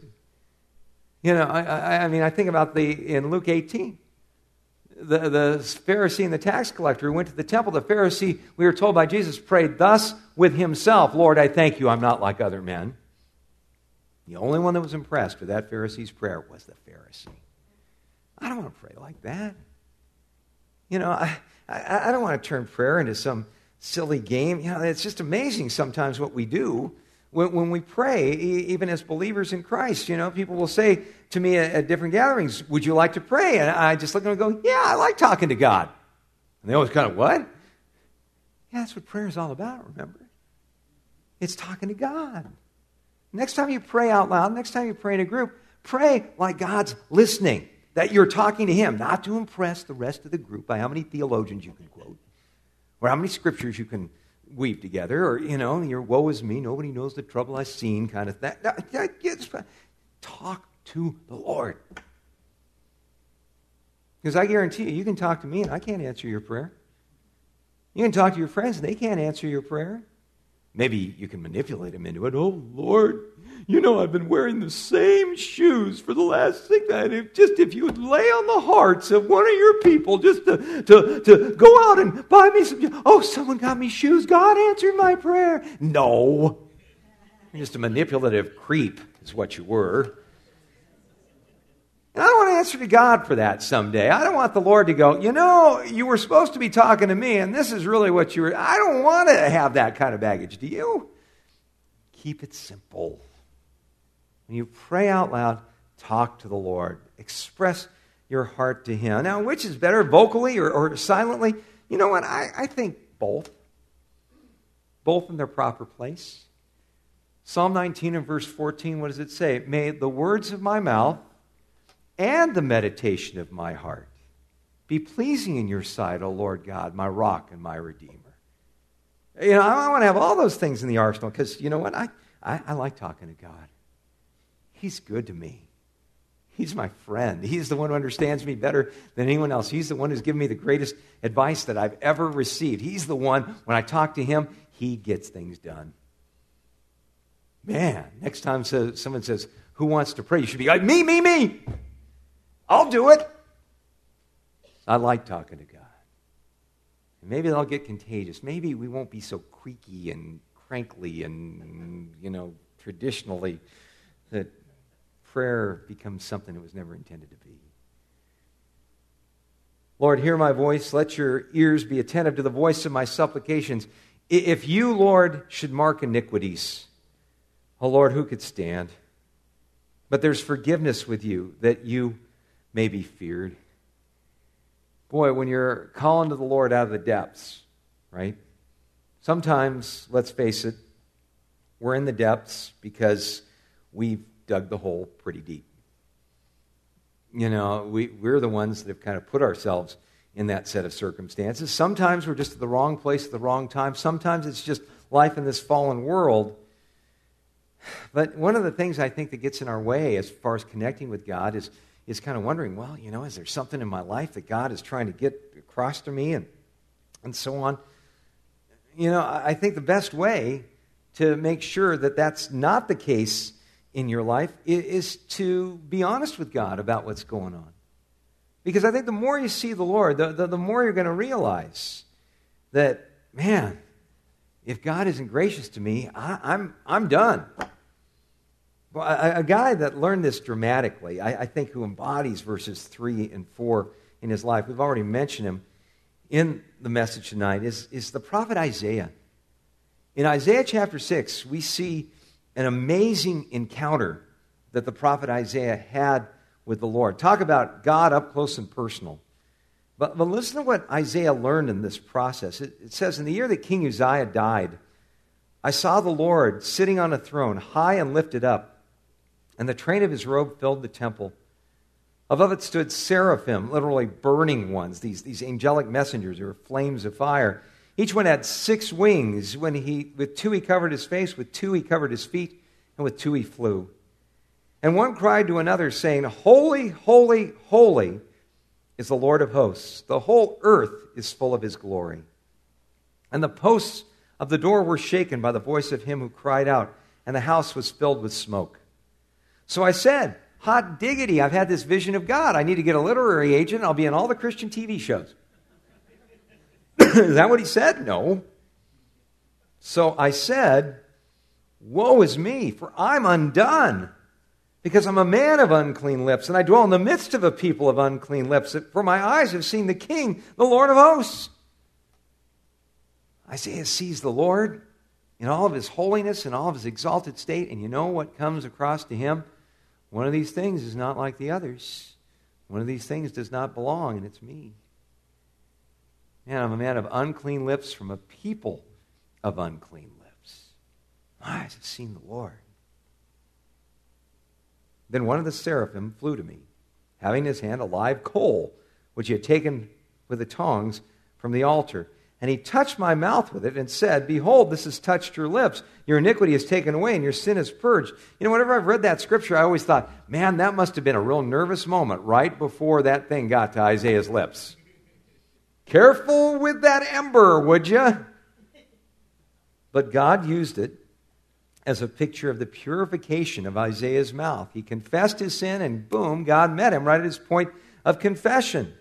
I think about in Luke 18, the Pharisee and the tax collector who went to the temple. The Pharisee, we were told by Jesus, prayed thus with himself: "Lord, I thank you, I'm not like other men." The only one that was impressed with that Pharisee's prayer was the Pharisee. I don't want to pray like that. I don't want to turn prayer into some silly game. It's just amazing sometimes what we do when we pray, even as believers in Christ. People will say to me at different gatherings, "Would you like to pray?" And I just look at them and go, "Yeah, I like talking to God." And they always kind of, "What?" Yeah, that's what prayer is all about, remember? It's talking to God. Next time you pray out loud, next time you pray in a group, pray like God's listening, that you're talking to Him, not to impress the rest of the group by how many theologians you can quote, or how many scriptures you can weave together, or, your "woe is me, nobody knows the trouble I've seen" kind of thing. Talk to the Lord. Because I guarantee you can talk to me and I can't answer your prayer. You can talk to your friends and they can't answer your prayer. Maybe you can manipulate them into it. "Oh, Lord, I've been wearing the same shoes for the last 6 months. If you would lay on the hearts of one of your people just to go out and buy me some. Oh, someone got me shoes. God answered my prayer." No. You're just a manipulative creep is what you were. And I don't want to answer to God for that someday. I don't want the Lord to go, "You were supposed to be talking to me, and this is really what you were." I don't want to have that kind of baggage. Do you? Keep it simple. When you pray out loud, talk to the Lord. Express your heart to Him. Now, which is better, vocally or silently? You know what? I think both. Both in their proper place. Psalm 19 and verse 14, what does it say? "May the words of my mouth and the meditation of my heart be pleasing in your sight, O Lord God, my rock and my redeemer." I want to have all those things in the arsenal because, you know what? I like talking to God. He's good to me. He's my friend. He's the one who understands me better than anyone else. He's the one who's given me the greatest advice that I've ever received. He's the one, when I talk to Him, He gets things done. Man, next time someone says, "Who wants to pray?" you should be like, Me. I'll do it. I like talking to God. And maybe that'll get contagious. Maybe we won't be so creaky and crankly and, traditionally, that prayer becomes something it was never intended to be. Lord, hear my voice. Let your ears be attentive to the voice of my supplications. If you, Lord, should mark iniquities, oh Lord, who could stand? But there's forgiveness with you, that you may be feared. Boy, when you're calling to the Lord out of the depths, right? Sometimes, let's face it, we're in the depths because we've dug the hole pretty deep. We're the ones that have kind of put ourselves in that set of circumstances. Sometimes we're just at the wrong place at the wrong time. Sometimes it's just life in this fallen world. But one of the things I think that gets in our way as far as connecting with God is kind of wondering, well, is there something in my life that God is trying to get across to me and so on? I think the best way to make sure that that's not the case in your life is to be honest with God about what's going on. Because I think the more you see the Lord, the more you're going to realize that, man, if God isn't gracious to me, I'm done. Well, a guy that learned this dramatically, I think, who embodies verses 3 and 4 in his life, we've already mentioned him in the message tonight, is the prophet Isaiah. In Isaiah chapter 6, we see an amazing encounter that the prophet Isaiah had with the Lord. Talk about God up close and personal. But listen to what Isaiah learned in this process. It says, in the year that King Uzziah died, I saw the Lord sitting on a throne, high and lifted up, and the train of his robe filled the temple. Above it stood seraphim, literally burning ones, these angelic messengers who were flames of fire. Each one had 6 wings. With 2 he covered his face, with 2 he covered his feet, and with 2 he flew. And one cried to another, saying, Holy, holy, holy is the Lord of hosts. The whole earth is full of his glory. And the posts of the door were shaken by the voice of him who cried out, and the house was filled with smoke. So I said, hot diggity, I've had this vision of God. I need to get a literary agent. I'll be in all the Christian TV shows. Is that what he said? No. So I said, woe is me, for I'm undone, because I'm a man of unclean lips, and I dwell in the midst of a people of unclean lips. For my eyes have seen the King, the Lord of hosts. Isaiah sees the Lord in all of his holiness and all of his exalted state, and you know what comes across to him? One of these things is not like the others. One of these things does not belong, and it's me. Man, I'm a man of unclean lips from a people of unclean lips. My eyes have seen the Lord. Then one of the seraphim flew to me, having in his hand a live coal, which he had taken with the tongs from the altar. And he touched my mouth with it and said, Behold, this has touched your lips. Your iniquity is taken away and your sin is purged. You know, whenever I've read that scripture, I always thought, man, that must have been a real nervous moment right before that thing got to Isaiah's lips. Careful with that ember, would you? But God used it as a picture of the purification of Isaiah's mouth. He confessed his sin, and boom, God met him right at his point of confession.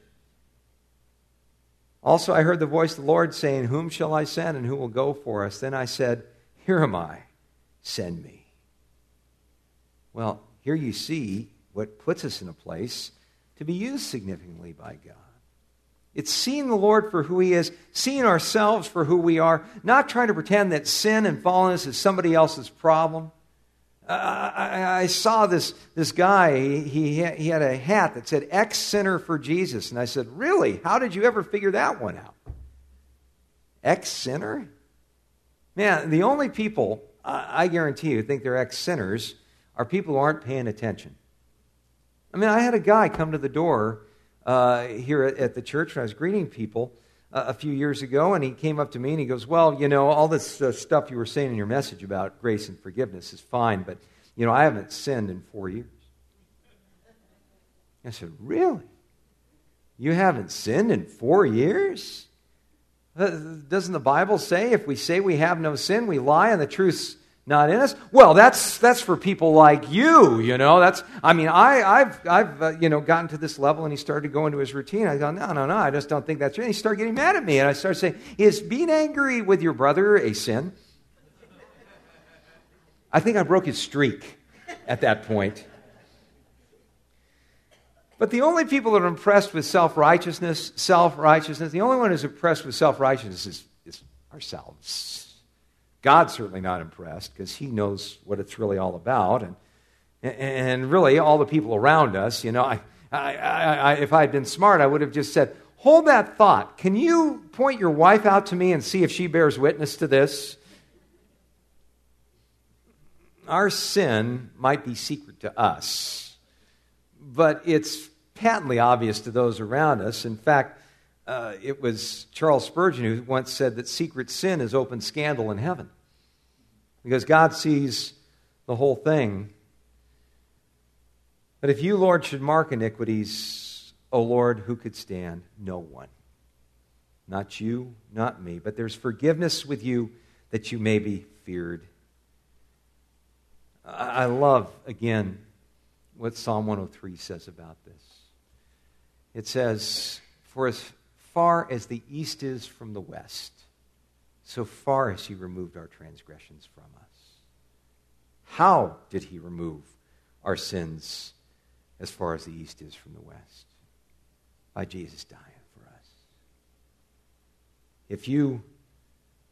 Also, I heard the voice of the Lord saying, Whom shall I send, and who will go for us? Then I said, Here am I, send me. Well, here you see what puts us in a place to be used significantly by God. It's seeing the Lord for who he is, seeing ourselves for who we are, not trying to pretend that sin and fallenness is somebody else's problem. I saw this guy, he had a hat that said ex-sinner for Jesus. And I said, really? How did you ever figure that one out? Ex-sinner? Man, the only people, I guarantee you, who think they're ex-sinners are people who aren't paying attention. I mean, I had a guy come to the door here at the church when I was greeting people a few years ago, and he came up to me and he goes, well, you know, all this stuff you were saying in your message about grace and forgiveness is fine, but, you know, I haven't sinned in 4 years. I said, really? You haven't sinned in 4 years? Doesn't the Bible say if we say we have no sin, we lie and the truth's not in us? Well, that's for people like you know. I've gotten to this level, and he started to go into his routine. I thought, no, I just don't think that's right. And he started getting mad at me, and I started saying, is being angry with your brother a sin? I think I broke his streak at that point. But the only people that are impressed with self-righteousness, the only one who's impressed with self-righteousness is ourselves. God's certainly not impressed because he knows what it's really all about. And really, all the people around us, you know, if I had been smart, I would have just said, hold that thought. Can you point your wife out to me and see if she bears witness to this? Our sin might be secret to us, but it's patently obvious to those around us. In fact, it was Charles Spurgeon who once said that secret sin is open scandal in heaven, because God sees the whole thing. But if you, Lord, should mark iniquities, O Lord, who could stand? No one. Not you, not me. But there's forgiveness with you that you may be feared. I love, again, what Psalm 103 says about this. It says, For as far as the east is from the west, so far has he removed our transgressions from us. How did he remove our sins as far as the east is from the west? By Jesus dying for us. If you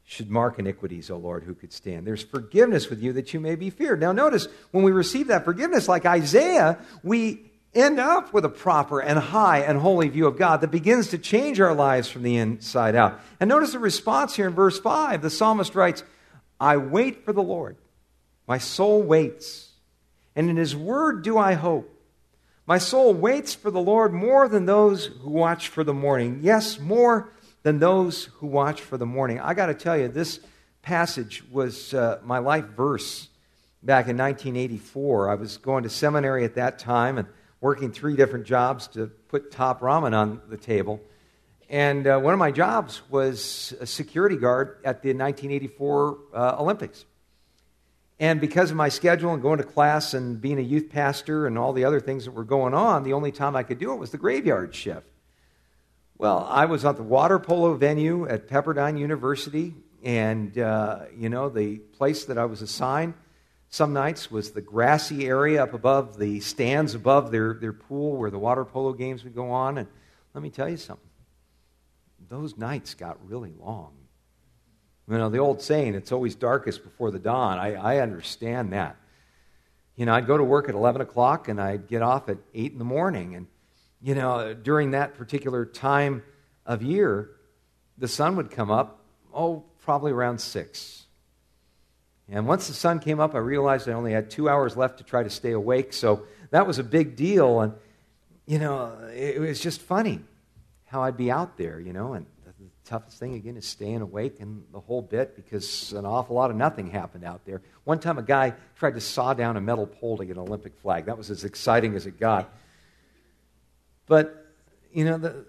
should mark iniquities, O Lord, who could stand? There's forgiveness with you that you may be feared. Now notice, when we receive that forgiveness, like Isaiah, we end up with a proper and high and holy view of God that begins to change our lives from the inside out. And notice the response here in verse 5. The psalmist writes, I wait for the Lord. My soul waits, and in his word do I hope. My soul waits for the Lord more than those who watch for the morning. Yes, more than those who watch for the morning. I got to tell you, this passage was my life verse back in 1984. I was going to seminary at that time and working 3 different jobs to put top ramen on the table. And one of my jobs was a security guard at the 1984 Olympics. And because of my schedule and going to class and being a youth pastor and all the other things that were going on, the only time I could do it was the graveyard shift. Well, I was at the water polo venue at Pepperdine University, and, the place that I was assigned some nights was the grassy area up above the stands above their pool where the water polo games would go on. And let me tell you something. Those nights got really long. The old saying, it's always darkest before the dawn. I understand that. I'd go to work at 11 o'clock and I'd get off at 8 in the morning. And, during that particular time of year, the sun would come up, probably around 6. And once the sun came up, I realized I only had 2 hours left to try to stay awake. So that was a big deal. And, it was just funny how I'd be out there, and the toughest thing, again, is staying awake and the whole bit because an awful lot of nothing happened out there. One time a guy tried to saw down a metal pole to get an Olympic flag. That was as exciting as it got. But, the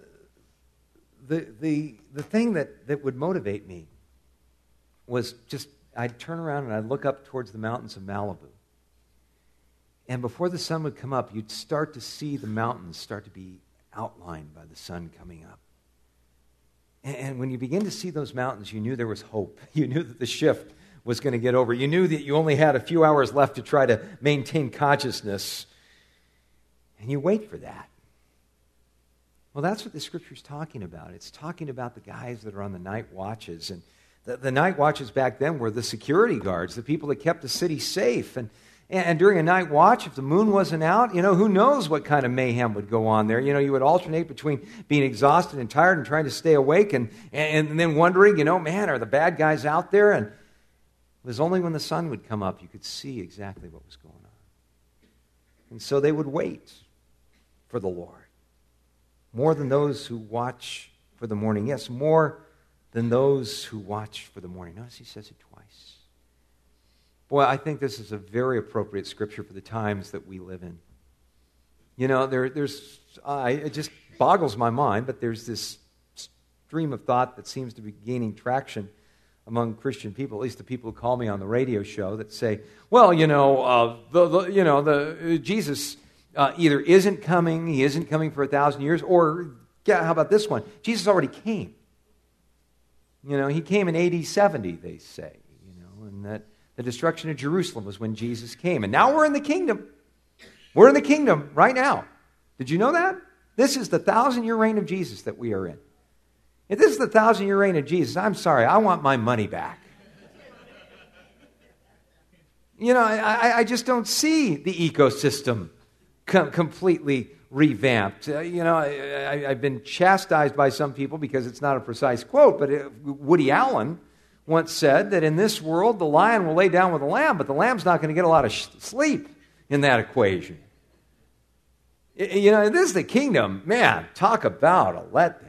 thing that would motivate me was just, I'd turn around and I'd look up towards the mountains of Malibu. And before the sun would come up, you'd start to see the mountains start to be outlined by the sun coming up. And when you begin to see those mountains, you knew there was hope. You knew that the shift was going to get over. You knew that you only had a few hours left to try to maintain consciousness. And you wait for that. Well, that's what the Scripture's talking about. It's talking about the guys that are on the night watches. And the night watches back then were the security guards, the people that kept the city safe. And during a night watch, if the moon wasn't out, who knows what kind of mayhem would go on there. You would alternate between being exhausted and tired and trying to stay awake and then wondering, man, are the bad guys out there? And it was only when the sun would come up you could see exactly what was going on. And so they would wait for the Lord. More than those who watch for the morning. Yes, more than those who watch for the morning. Notice he says it twice. Boy, I think this is a very appropriate scripture for the times that we live in. It just boggles my mind, but there's this stream of thought that seems to be gaining traction among Christian people, at least the people who call me on the radio show, that say, well, Jesus either isn't coming, he isn't coming for 1,000 years, or how about this one? Jesus already came. He came in AD 70, they say, and that the destruction of Jerusalem was when Jesus came. And now we're in the kingdom. We're in the kingdom right now. Did you know that? This is the 1,000-year reign of Jesus that we are in. If this is the 1,000-year reign of Jesus, I'm sorry, I want my money back. I just don't see the ecosystem completely revamped. I've been chastised by some people because it's not a precise quote, but Woody Allen once said that in this world, the lion will lay down with the lamb, but the lamb's not going to get a lot of sleep in that equation. This is the kingdom. Man, talk about a letdown.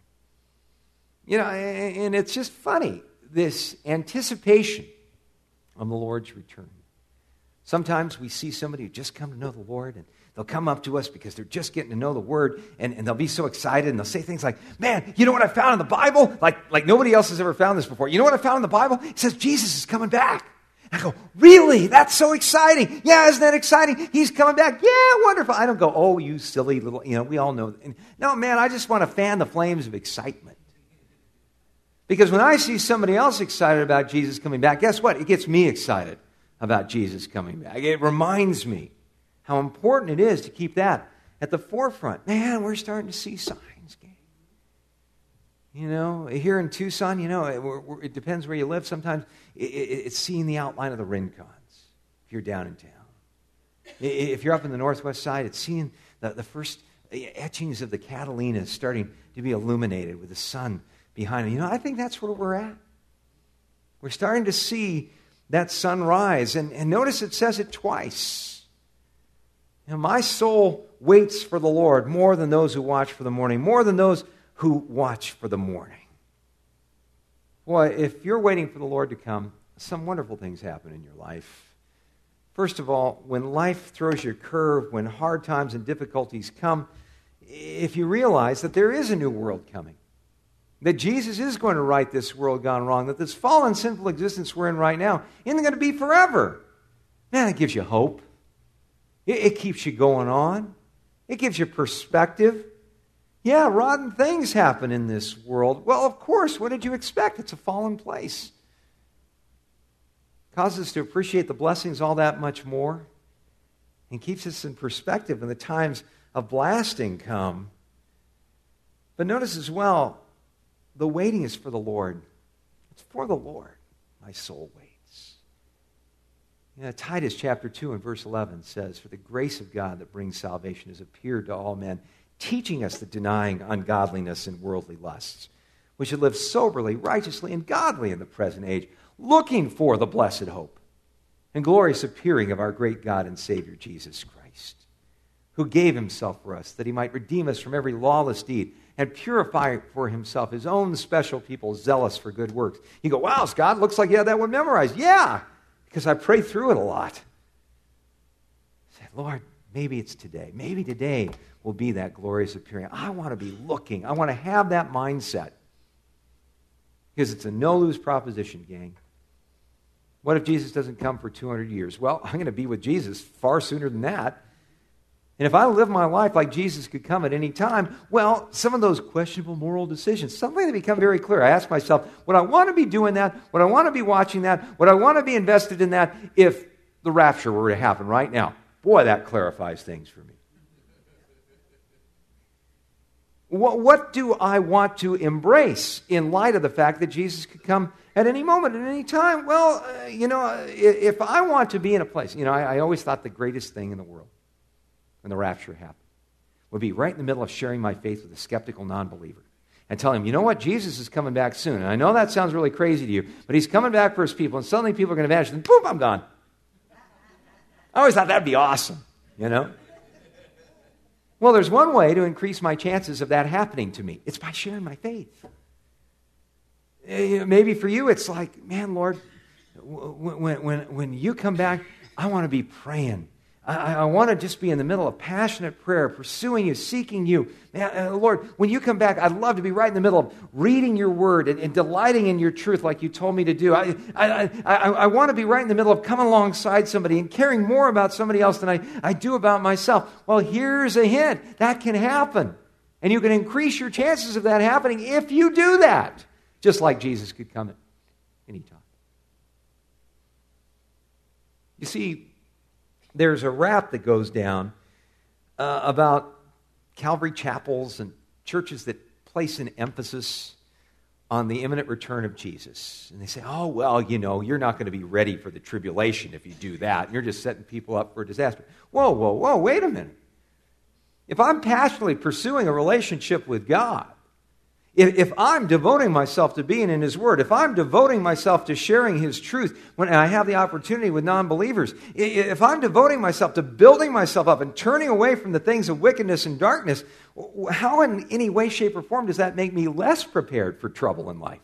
And it's just funny, this anticipation on the Lord's return. Sometimes we see somebody who just come to know the Lord, and they'll come up to us because they're just getting to know the Word, and they'll be so excited, and they'll say things like, man, you know what I found in the Bible? Like nobody else has ever found this before. You know what I found in the Bible? It says Jesus is coming back. And I go, really? That's so exciting. Yeah, isn't that exciting? He's coming back. Yeah, wonderful. I don't go, oh, you silly little, we all know. No, man, I just want to fan the flames of excitement. Because when I see somebody else excited about Jesus coming back, guess what? It gets me excited about Jesus coming back. It reminds me how important it is to keep that at the forefront. Man, we're starting to see signs, gang. Here in Tucson, it depends where you live. Sometimes it's seeing the outline of the Rincons if you're down in town. If you're up in the northwest side, it's seeing the first etchings of the Catalinas starting to be illuminated with the sun behind them. I think that's where we're at. We're starting to see that sunrise. And notice it says it twice. My soul waits for the Lord more than those who watch for the morning, more than those who watch for the morning. Boy, if you're waiting for the Lord to come, some wonderful things happen in your life. First of all, when life throws you a curve, when hard times and difficulties come, if you realize that there is a new world coming, that Jesus is going to right this world gone wrong, that this fallen, sinful existence we're in right now isn't going to be forever, man, it gives you hope. It keeps you going on. It gives you perspective. Yeah, rotten things happen in this world. Well, of course, what did you expect? It's a fallen place. Causes us to appreciate the blessings all that much more, and keeps us in perspective when the times of blasting come. But notice as well, the waiting is for the Lord. It's for the Lord, my soul waits. Titus chapter 2 and verse 11 says, "For the grace of God that brings salvation has appeared to all men, teaching us that denying ungodliness and worldly lusts, we should live soberly, righteously, and godly in the present age, looking for the blessed hope and glorious appearing of our great God and Savior, Jesus Christ, who gave himself for us, that he might redeem us from every lawless deed and purify for himself his own special people, zealous for good works." You go, "Wow, Scott, looks like you had that one memorized." Yeah, because I pray through it a lot. I say, "Lord, maybe it's today. Maybe today will be that glorious appearing." I want to be looking. I want to have that mindset. Because it's a no-lose proposition, gang. What if Jesus doesn't come for 200 years? Well, I'm going to be with Jesus far sooner than that. And if I live my life like Jesus could come at any time, well, some of those questionable moral decisions, something that become very clear. I ask myself, would I want to be doing that? Would I want to be watching that? Would I want to be invested in that if the rapture were to happen right now? Boy, that clarifies things for me. What do I want to embrace in light of the fact that Jesus could come at any moment, at any time? Well, if I want to be in a place, I always thought the greatest thing in the world when the rapture happened would be right in the middle of sharing my faith with a skeptical non-believer and telling him, you know what, Jesus is coming back soon. And I know that sounds really crazy to you, but he's coming back for his people, and suddenly people are going to vanish, and boom, I'm gone. I always thought that'd be awesome, Well, there's one way to increase my chances of that happening to me. It's by sharing my faith. Maybe for you, it's like, man, Lord, when you come back, I want to be praying. I want to just be in the middle of passionate prayer, pursuing you, seeking you. Man, Lord, when you come back, I'd love to be right in the middle of reading your word and delighting in your truth like you told me to do. I want to be right in the middle of coming alongside somebody and caring more about somebody else than I do about myself. Well, here's a hint. That can happen. And you can increase your chances of that happening if you do that. Just like Jesus could come at any time. You see, there's a rap that goes down about Calvary chapels and churches that place an emphasis on the imminent return of Jesus. And they say, oh, well, you're not going to be ready for the tribulation if you do that. You're just setting people up for a disaster. Whoa, wait a minute. If I'm passionately pursuing a relationship with God, if I'm devoting myself to being in His Word, if I'm devoting myself to sharing His truth when I have the opportunity with non-believers, if I'm devoting myself to building myself up and turning away from the things of wickedness and darkness, how in any way, shape, or form does that make me less prepared for trouble in life?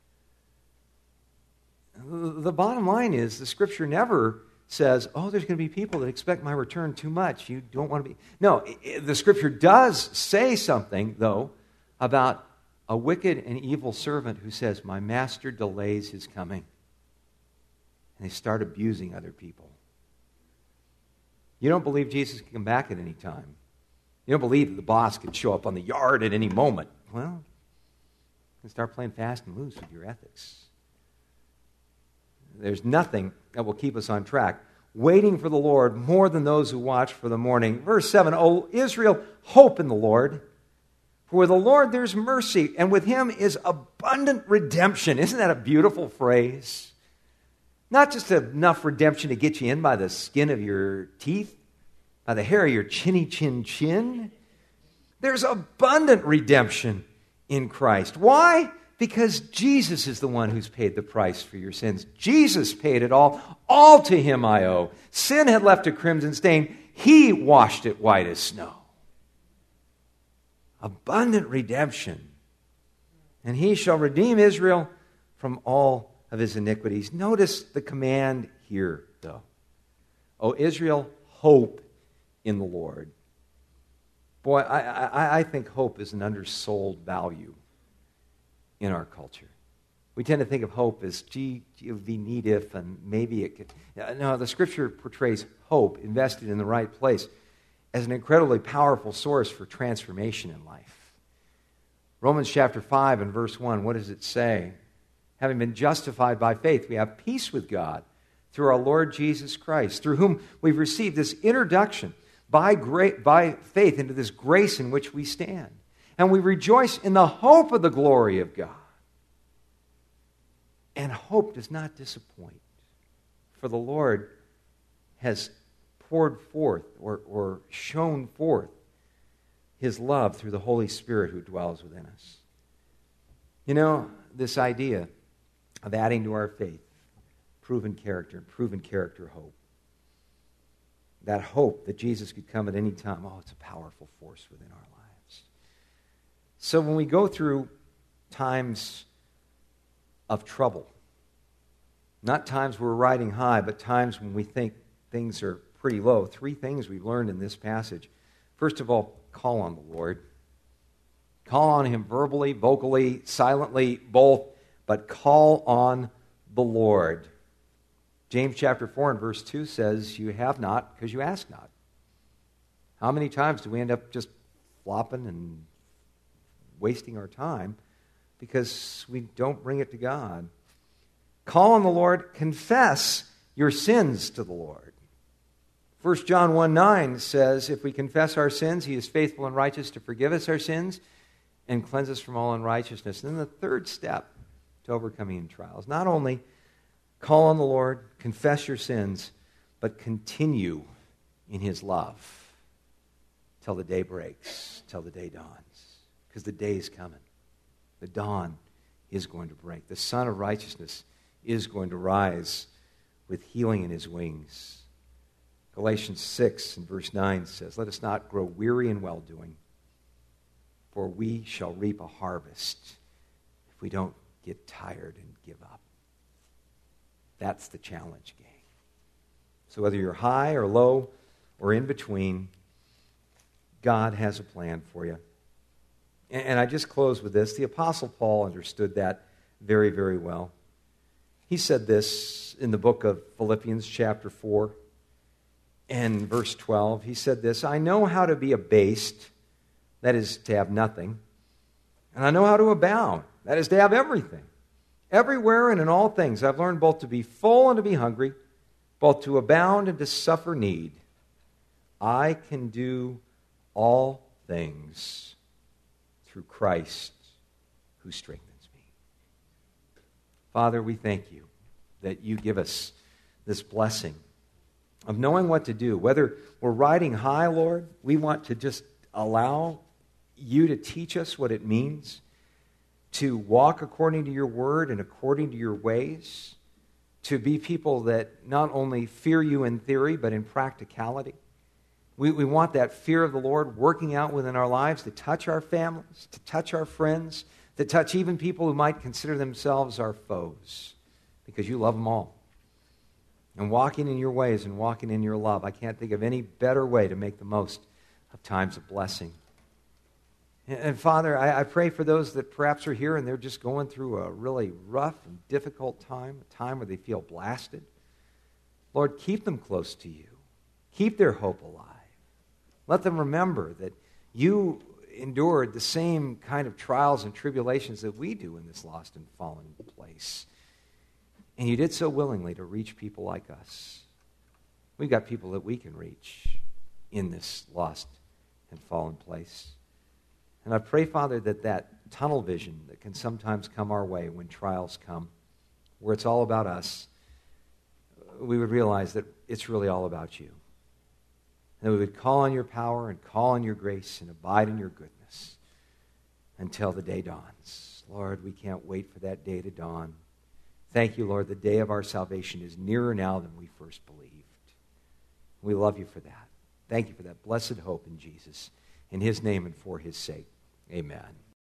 The bottom line is the Scripture never says, oh, there's going to be people that expect my return too much. You don't want to be... No, the Scripture does say something, though, about a wicked and evil servant who says, my master delays his coming. And they start abusing other people. You don't believe Jesus can come back at any time. You don't believe that the boss could show up on the yard at any moment. Well, you can start playing fast and loose with your ethics. There's nothing that will keep us on track. Waiting for the Lord more than those who watch for the morning. Verse 7, O Israel, hope in the Lord. For with the Lord there's mercy, and with him is abundant redemption. Isn't that a beautiful phrase? Not just enough redemption to get you in by the skin of your teeth, by the hair of your chinny chin. There's abundant redemption in Christ. Why? Because Jesus is the one who's paid the price for your sins. Jesus paid it all. All to him I owe. Sin had left a crimson stain. He washed it white as snow. Abundant redemption. And he shall redeem Israel from all of his iniquities. Notice the command here, though. O Israel, hope in the Lord. Boy, I think hope is an undersold value in our culture. We tend to think of hope as, gee, it would be neat if, and maybe it could. No, the Scripture portrays hope invested in the right place as an incredibly powerful source for transformation in life. Romans chapter 5 and verse 1, what does it say? Having been justified by faith, we have peace with God through our Lord Jesus Christ, through whom we've received this introduction by faith into this grace in which we stand. And we rejoice in the hope of the glory of God. And hope does not disappoint, for the Lord has poured forth or shown forth his love through the Holy Spirit who dwells within us. You know, this idea of adding to our faith proven character hope. That hope that Jesus could come at any time, it's a powerful force within our lives. So when we go through times of trouble, not times where we're riding high, but times when we think things are pretty low, three things we've learned in this passage. First of all, call on the Lord. Call on him verbally, vocally, silently, both, but call on the Lord. James chapter 4 and verse 2 says, you have not because you ask not. How many times do we end up just flopping and wasting our time because we don't bring it to God? Call on the Lord, confess your sins to the Lord. 1 John 1:9 says, if we confess our sins, he is faithful and righteous to forgive us our sins and cleanse us from all unrighteousness. And then the third step to overcoming trials, not only call on the Lord, confess your sins, but continue in his love till the day breaks, till the day dawns. Because the day is coming. The dawn is going to break. The Son of Righteousness is going to rise with healing in his wings. Galatians 6 and verse 9 says, let us not grow weary in well-doing, for we shall reap a harvest if we don't get tired and give up. That's the challenge, gang. So whether you're high or low or in between, God has a plan for you. And I just close with this. The Apostle Paul understood that very, very well. He said this in the book of Philippians chapter 4 and verse 12. He said this, I know how to be abased, that is to have nothing, and I know how to abound, that is to have everything. Everywhere and in all things I've learned both to be full and to be hungry, both to abound and to suffer need. I can do all things through Christ who strengthens me. Father, we thank you that you give us this blessing of knowing what to do. Whether we're riding high, Lord, we want to just allow you to teach us what it means to walk according to your word and according to your ways, to be people that not only fear you in theory, but in practicality. We want that fear of the Lord working out within our lives to touch our families, to touch our friends, to touch even people who might consider themselves our foes, because you love them all. And walking in your ways and walking in your love, I can't think of any better way to make the most of times of blessing. And Father, I pray for those that perhaps are here and they're just going through a really rough and difficult time, a time where they feel blasted. Lord, keep them close to you. Keep their hope alive. Let them remember that you endured the same kind of trials and tribulations that we do in this lost and fallen place. And you did so willingly to reach people like us. We've got people that we can reach in this lost and fallen place. And I pray, Father, that tunnel vision that can sometimes come our way when trials come, where it's all about us, we would realize that it's really all about you. And that we would call on your power and call on your grace and abide in your goodness until the day dawns. Lord, we can't wait for that day to dawn. Thank you, Lord. The day of our salvation is nearer now than we first believed. We love you for that. Thank you for that blessed hope in Jesus. In his name and for his sake, amen.